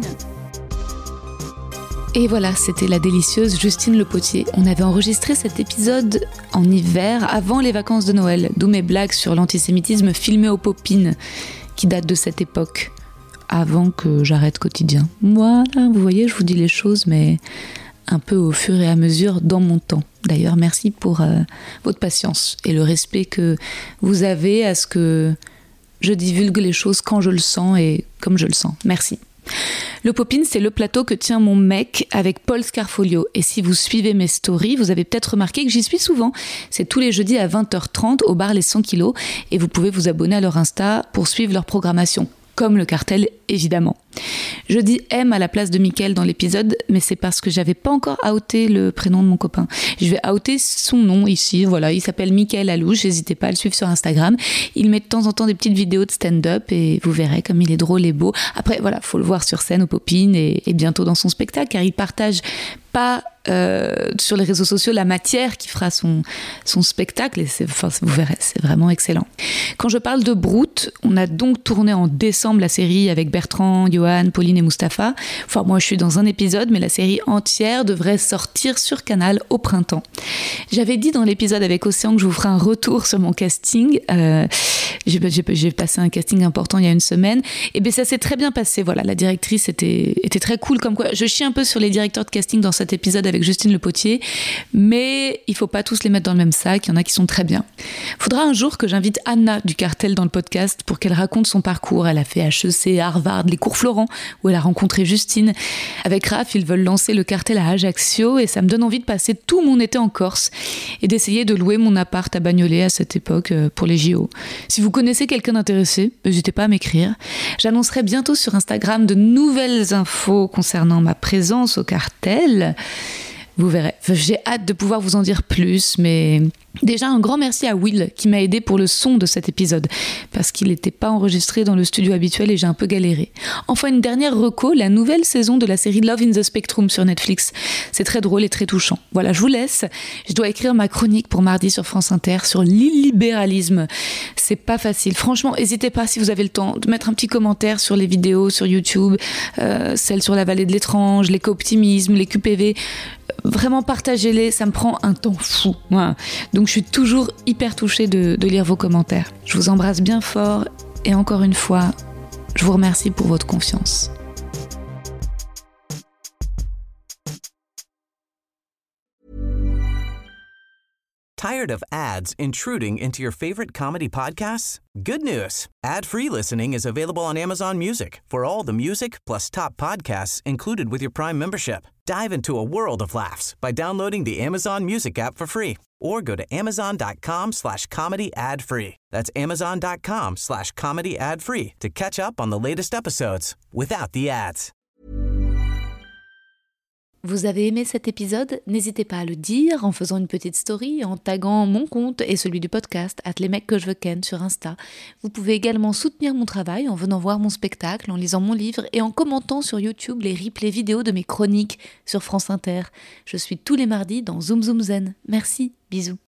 Et voilà, c'était la délicieuse Justine Le Potier. On avait enregistré cet épisode en hiver, avant les vacances de Noël, d'où mes blagues sur l'antisémitisme filmées aux popines, qui datent de cette époque, avant que j'arrête quotidien. Voilà, vous voyez, je vous dis les choses, mais un peu au fur et à mesure dans mon temps. D'ailleurs, merci pour euh, votre patience et le respect que vous avez à ce que je divulgue les choses quand je le sens et comme je le sens. Merci. Le Popine, c'est le plateau que tient mon mec avec Paul Scarfolio. Et si vous suivez mes stories, vous avez peut-être remarqué que j'y suis souvent. C'est tous les jeudis à vingt heures trente au bar Les cent kilos. Et vous pouvez vous abonner à leur Insta pour suivre leur programmation. Comme le cartel, évidemment. Je dis M à la place de Mickaël dans l'épisode, mais c'est parce que j'avais pas encore outé le prénom de mon copain. Je vais outer son nom ici, voilà, il s'appelle Mickaël Alouche, n'hésitez pas à le suivre sur Instagram. Il met de temps en temps des petites vidéos de stand-up et vous verrez comme il est drôle et beau. Après, voilà, faut le voir sur scène aux Popines et, et bientôt dans son spectacle, car il partage pas euh, sur les réseaux sociaux la matière qui fera son, son spectacle, et c'est, enfin, vous verrez, c'est vraiment excellent. Quand je parle de Brut, on a donc tourné en décembre la série avec Bertrand, Johan, Pauline et Mustapha. Enfin, moi, je suis dans un épisode, mais la série entière devrait sortir sur Canal au printemps. J'avais dit dans l'épisode avec Océan que je vous ferai un retour sur mon casting. Euh, j'ai, j'ai, j'ai passé un casting important il y a une semaine. Et bien, ça s'est très bien passé. Voilà, la directrice était, était très cool. Comme quoi, je chie un peu sur les directeurs de casting dans cet épisode avec Justine Le Potier, mais il faut pas tous les mettre dans le même sac. Il y en a qui sont très bien. Faudra un jour que j'invite Anna du Cartel dans le podcast pour qu'elle raconte son parcours. Elle a fait H E C, Harvard, les cours Florent, où elle a rencontré Justine. Avec Raph, ils veulent lancer le Cartel à Ajaccio et ça me donne envie de passer tout mon été en Corse et d'essayer de louer mon appart à Bagnolet à cette époque pour les J O. Si vous connaissez quelqu'un d'intéressé, n'hésitez pas à m'écrire. J'annoncerai bientôt sur Instagram de nouvelles infos concernant ma présence au Cartel. Vous verrez. J'ai hâte de pouvoir vous en dire plus, mais déjà un grand merci à Will qui m'a aidé pour le son de cet épisode, parce qu'il n'était pas enregistré dans le studio habituel et j'ai un peu galéré. Enfin, une dernière reco, la nouvelle saison de la série Love in the Spectrum sur Netflix. C'est très drôle et très touchant. Voilà, je vous laisse. Je dois écrire ma chronique pour mardi sur France Inter sur l'illibéralisme. C'est pas facile. Franchement, n'hésitez pas, si vous avez le temps, de mettre un petit commentaire sur les vidéos sur YouTube, euh, celles sur la vallée de l'étrange, l'éco-optimisme, les Q P V. Vraiment, partagez-les, ça me prend un temps fou. Voilà. Donc je suis toujours hyper touchée de, de lire vos commentaires. Je vous embrasse bien fort et encore une fois, je vous remercie pour votre confiance. Tired of ads intruding into your favorite comedy podcasts? Good news. Ad-free listening is available on Amazon Music for all the music plus top podcasts included with your Prime membership. Dive into a world of laughs by downloading the Amazon Music app for free or go to amazon.com slash comedy ad free. That's amazon.com slash comedy ad free to catch up on the latest episodes without the ads. Vous avez aimé cet épisode? N'hésitez pas à le dire en faisant une petite story, en taguant mon compte et celui du podcast, at les mecs que je veux ken sur Insta. Vous pouvez également soutenir mon travail en venant voir mon spectacle, en lisant mon livre et en commentant sur YouTube les replays vidéo de mes chroniques sur France Inter. Je suis tous les mardis dans Zoom Zoom Zen. Merci, bisous.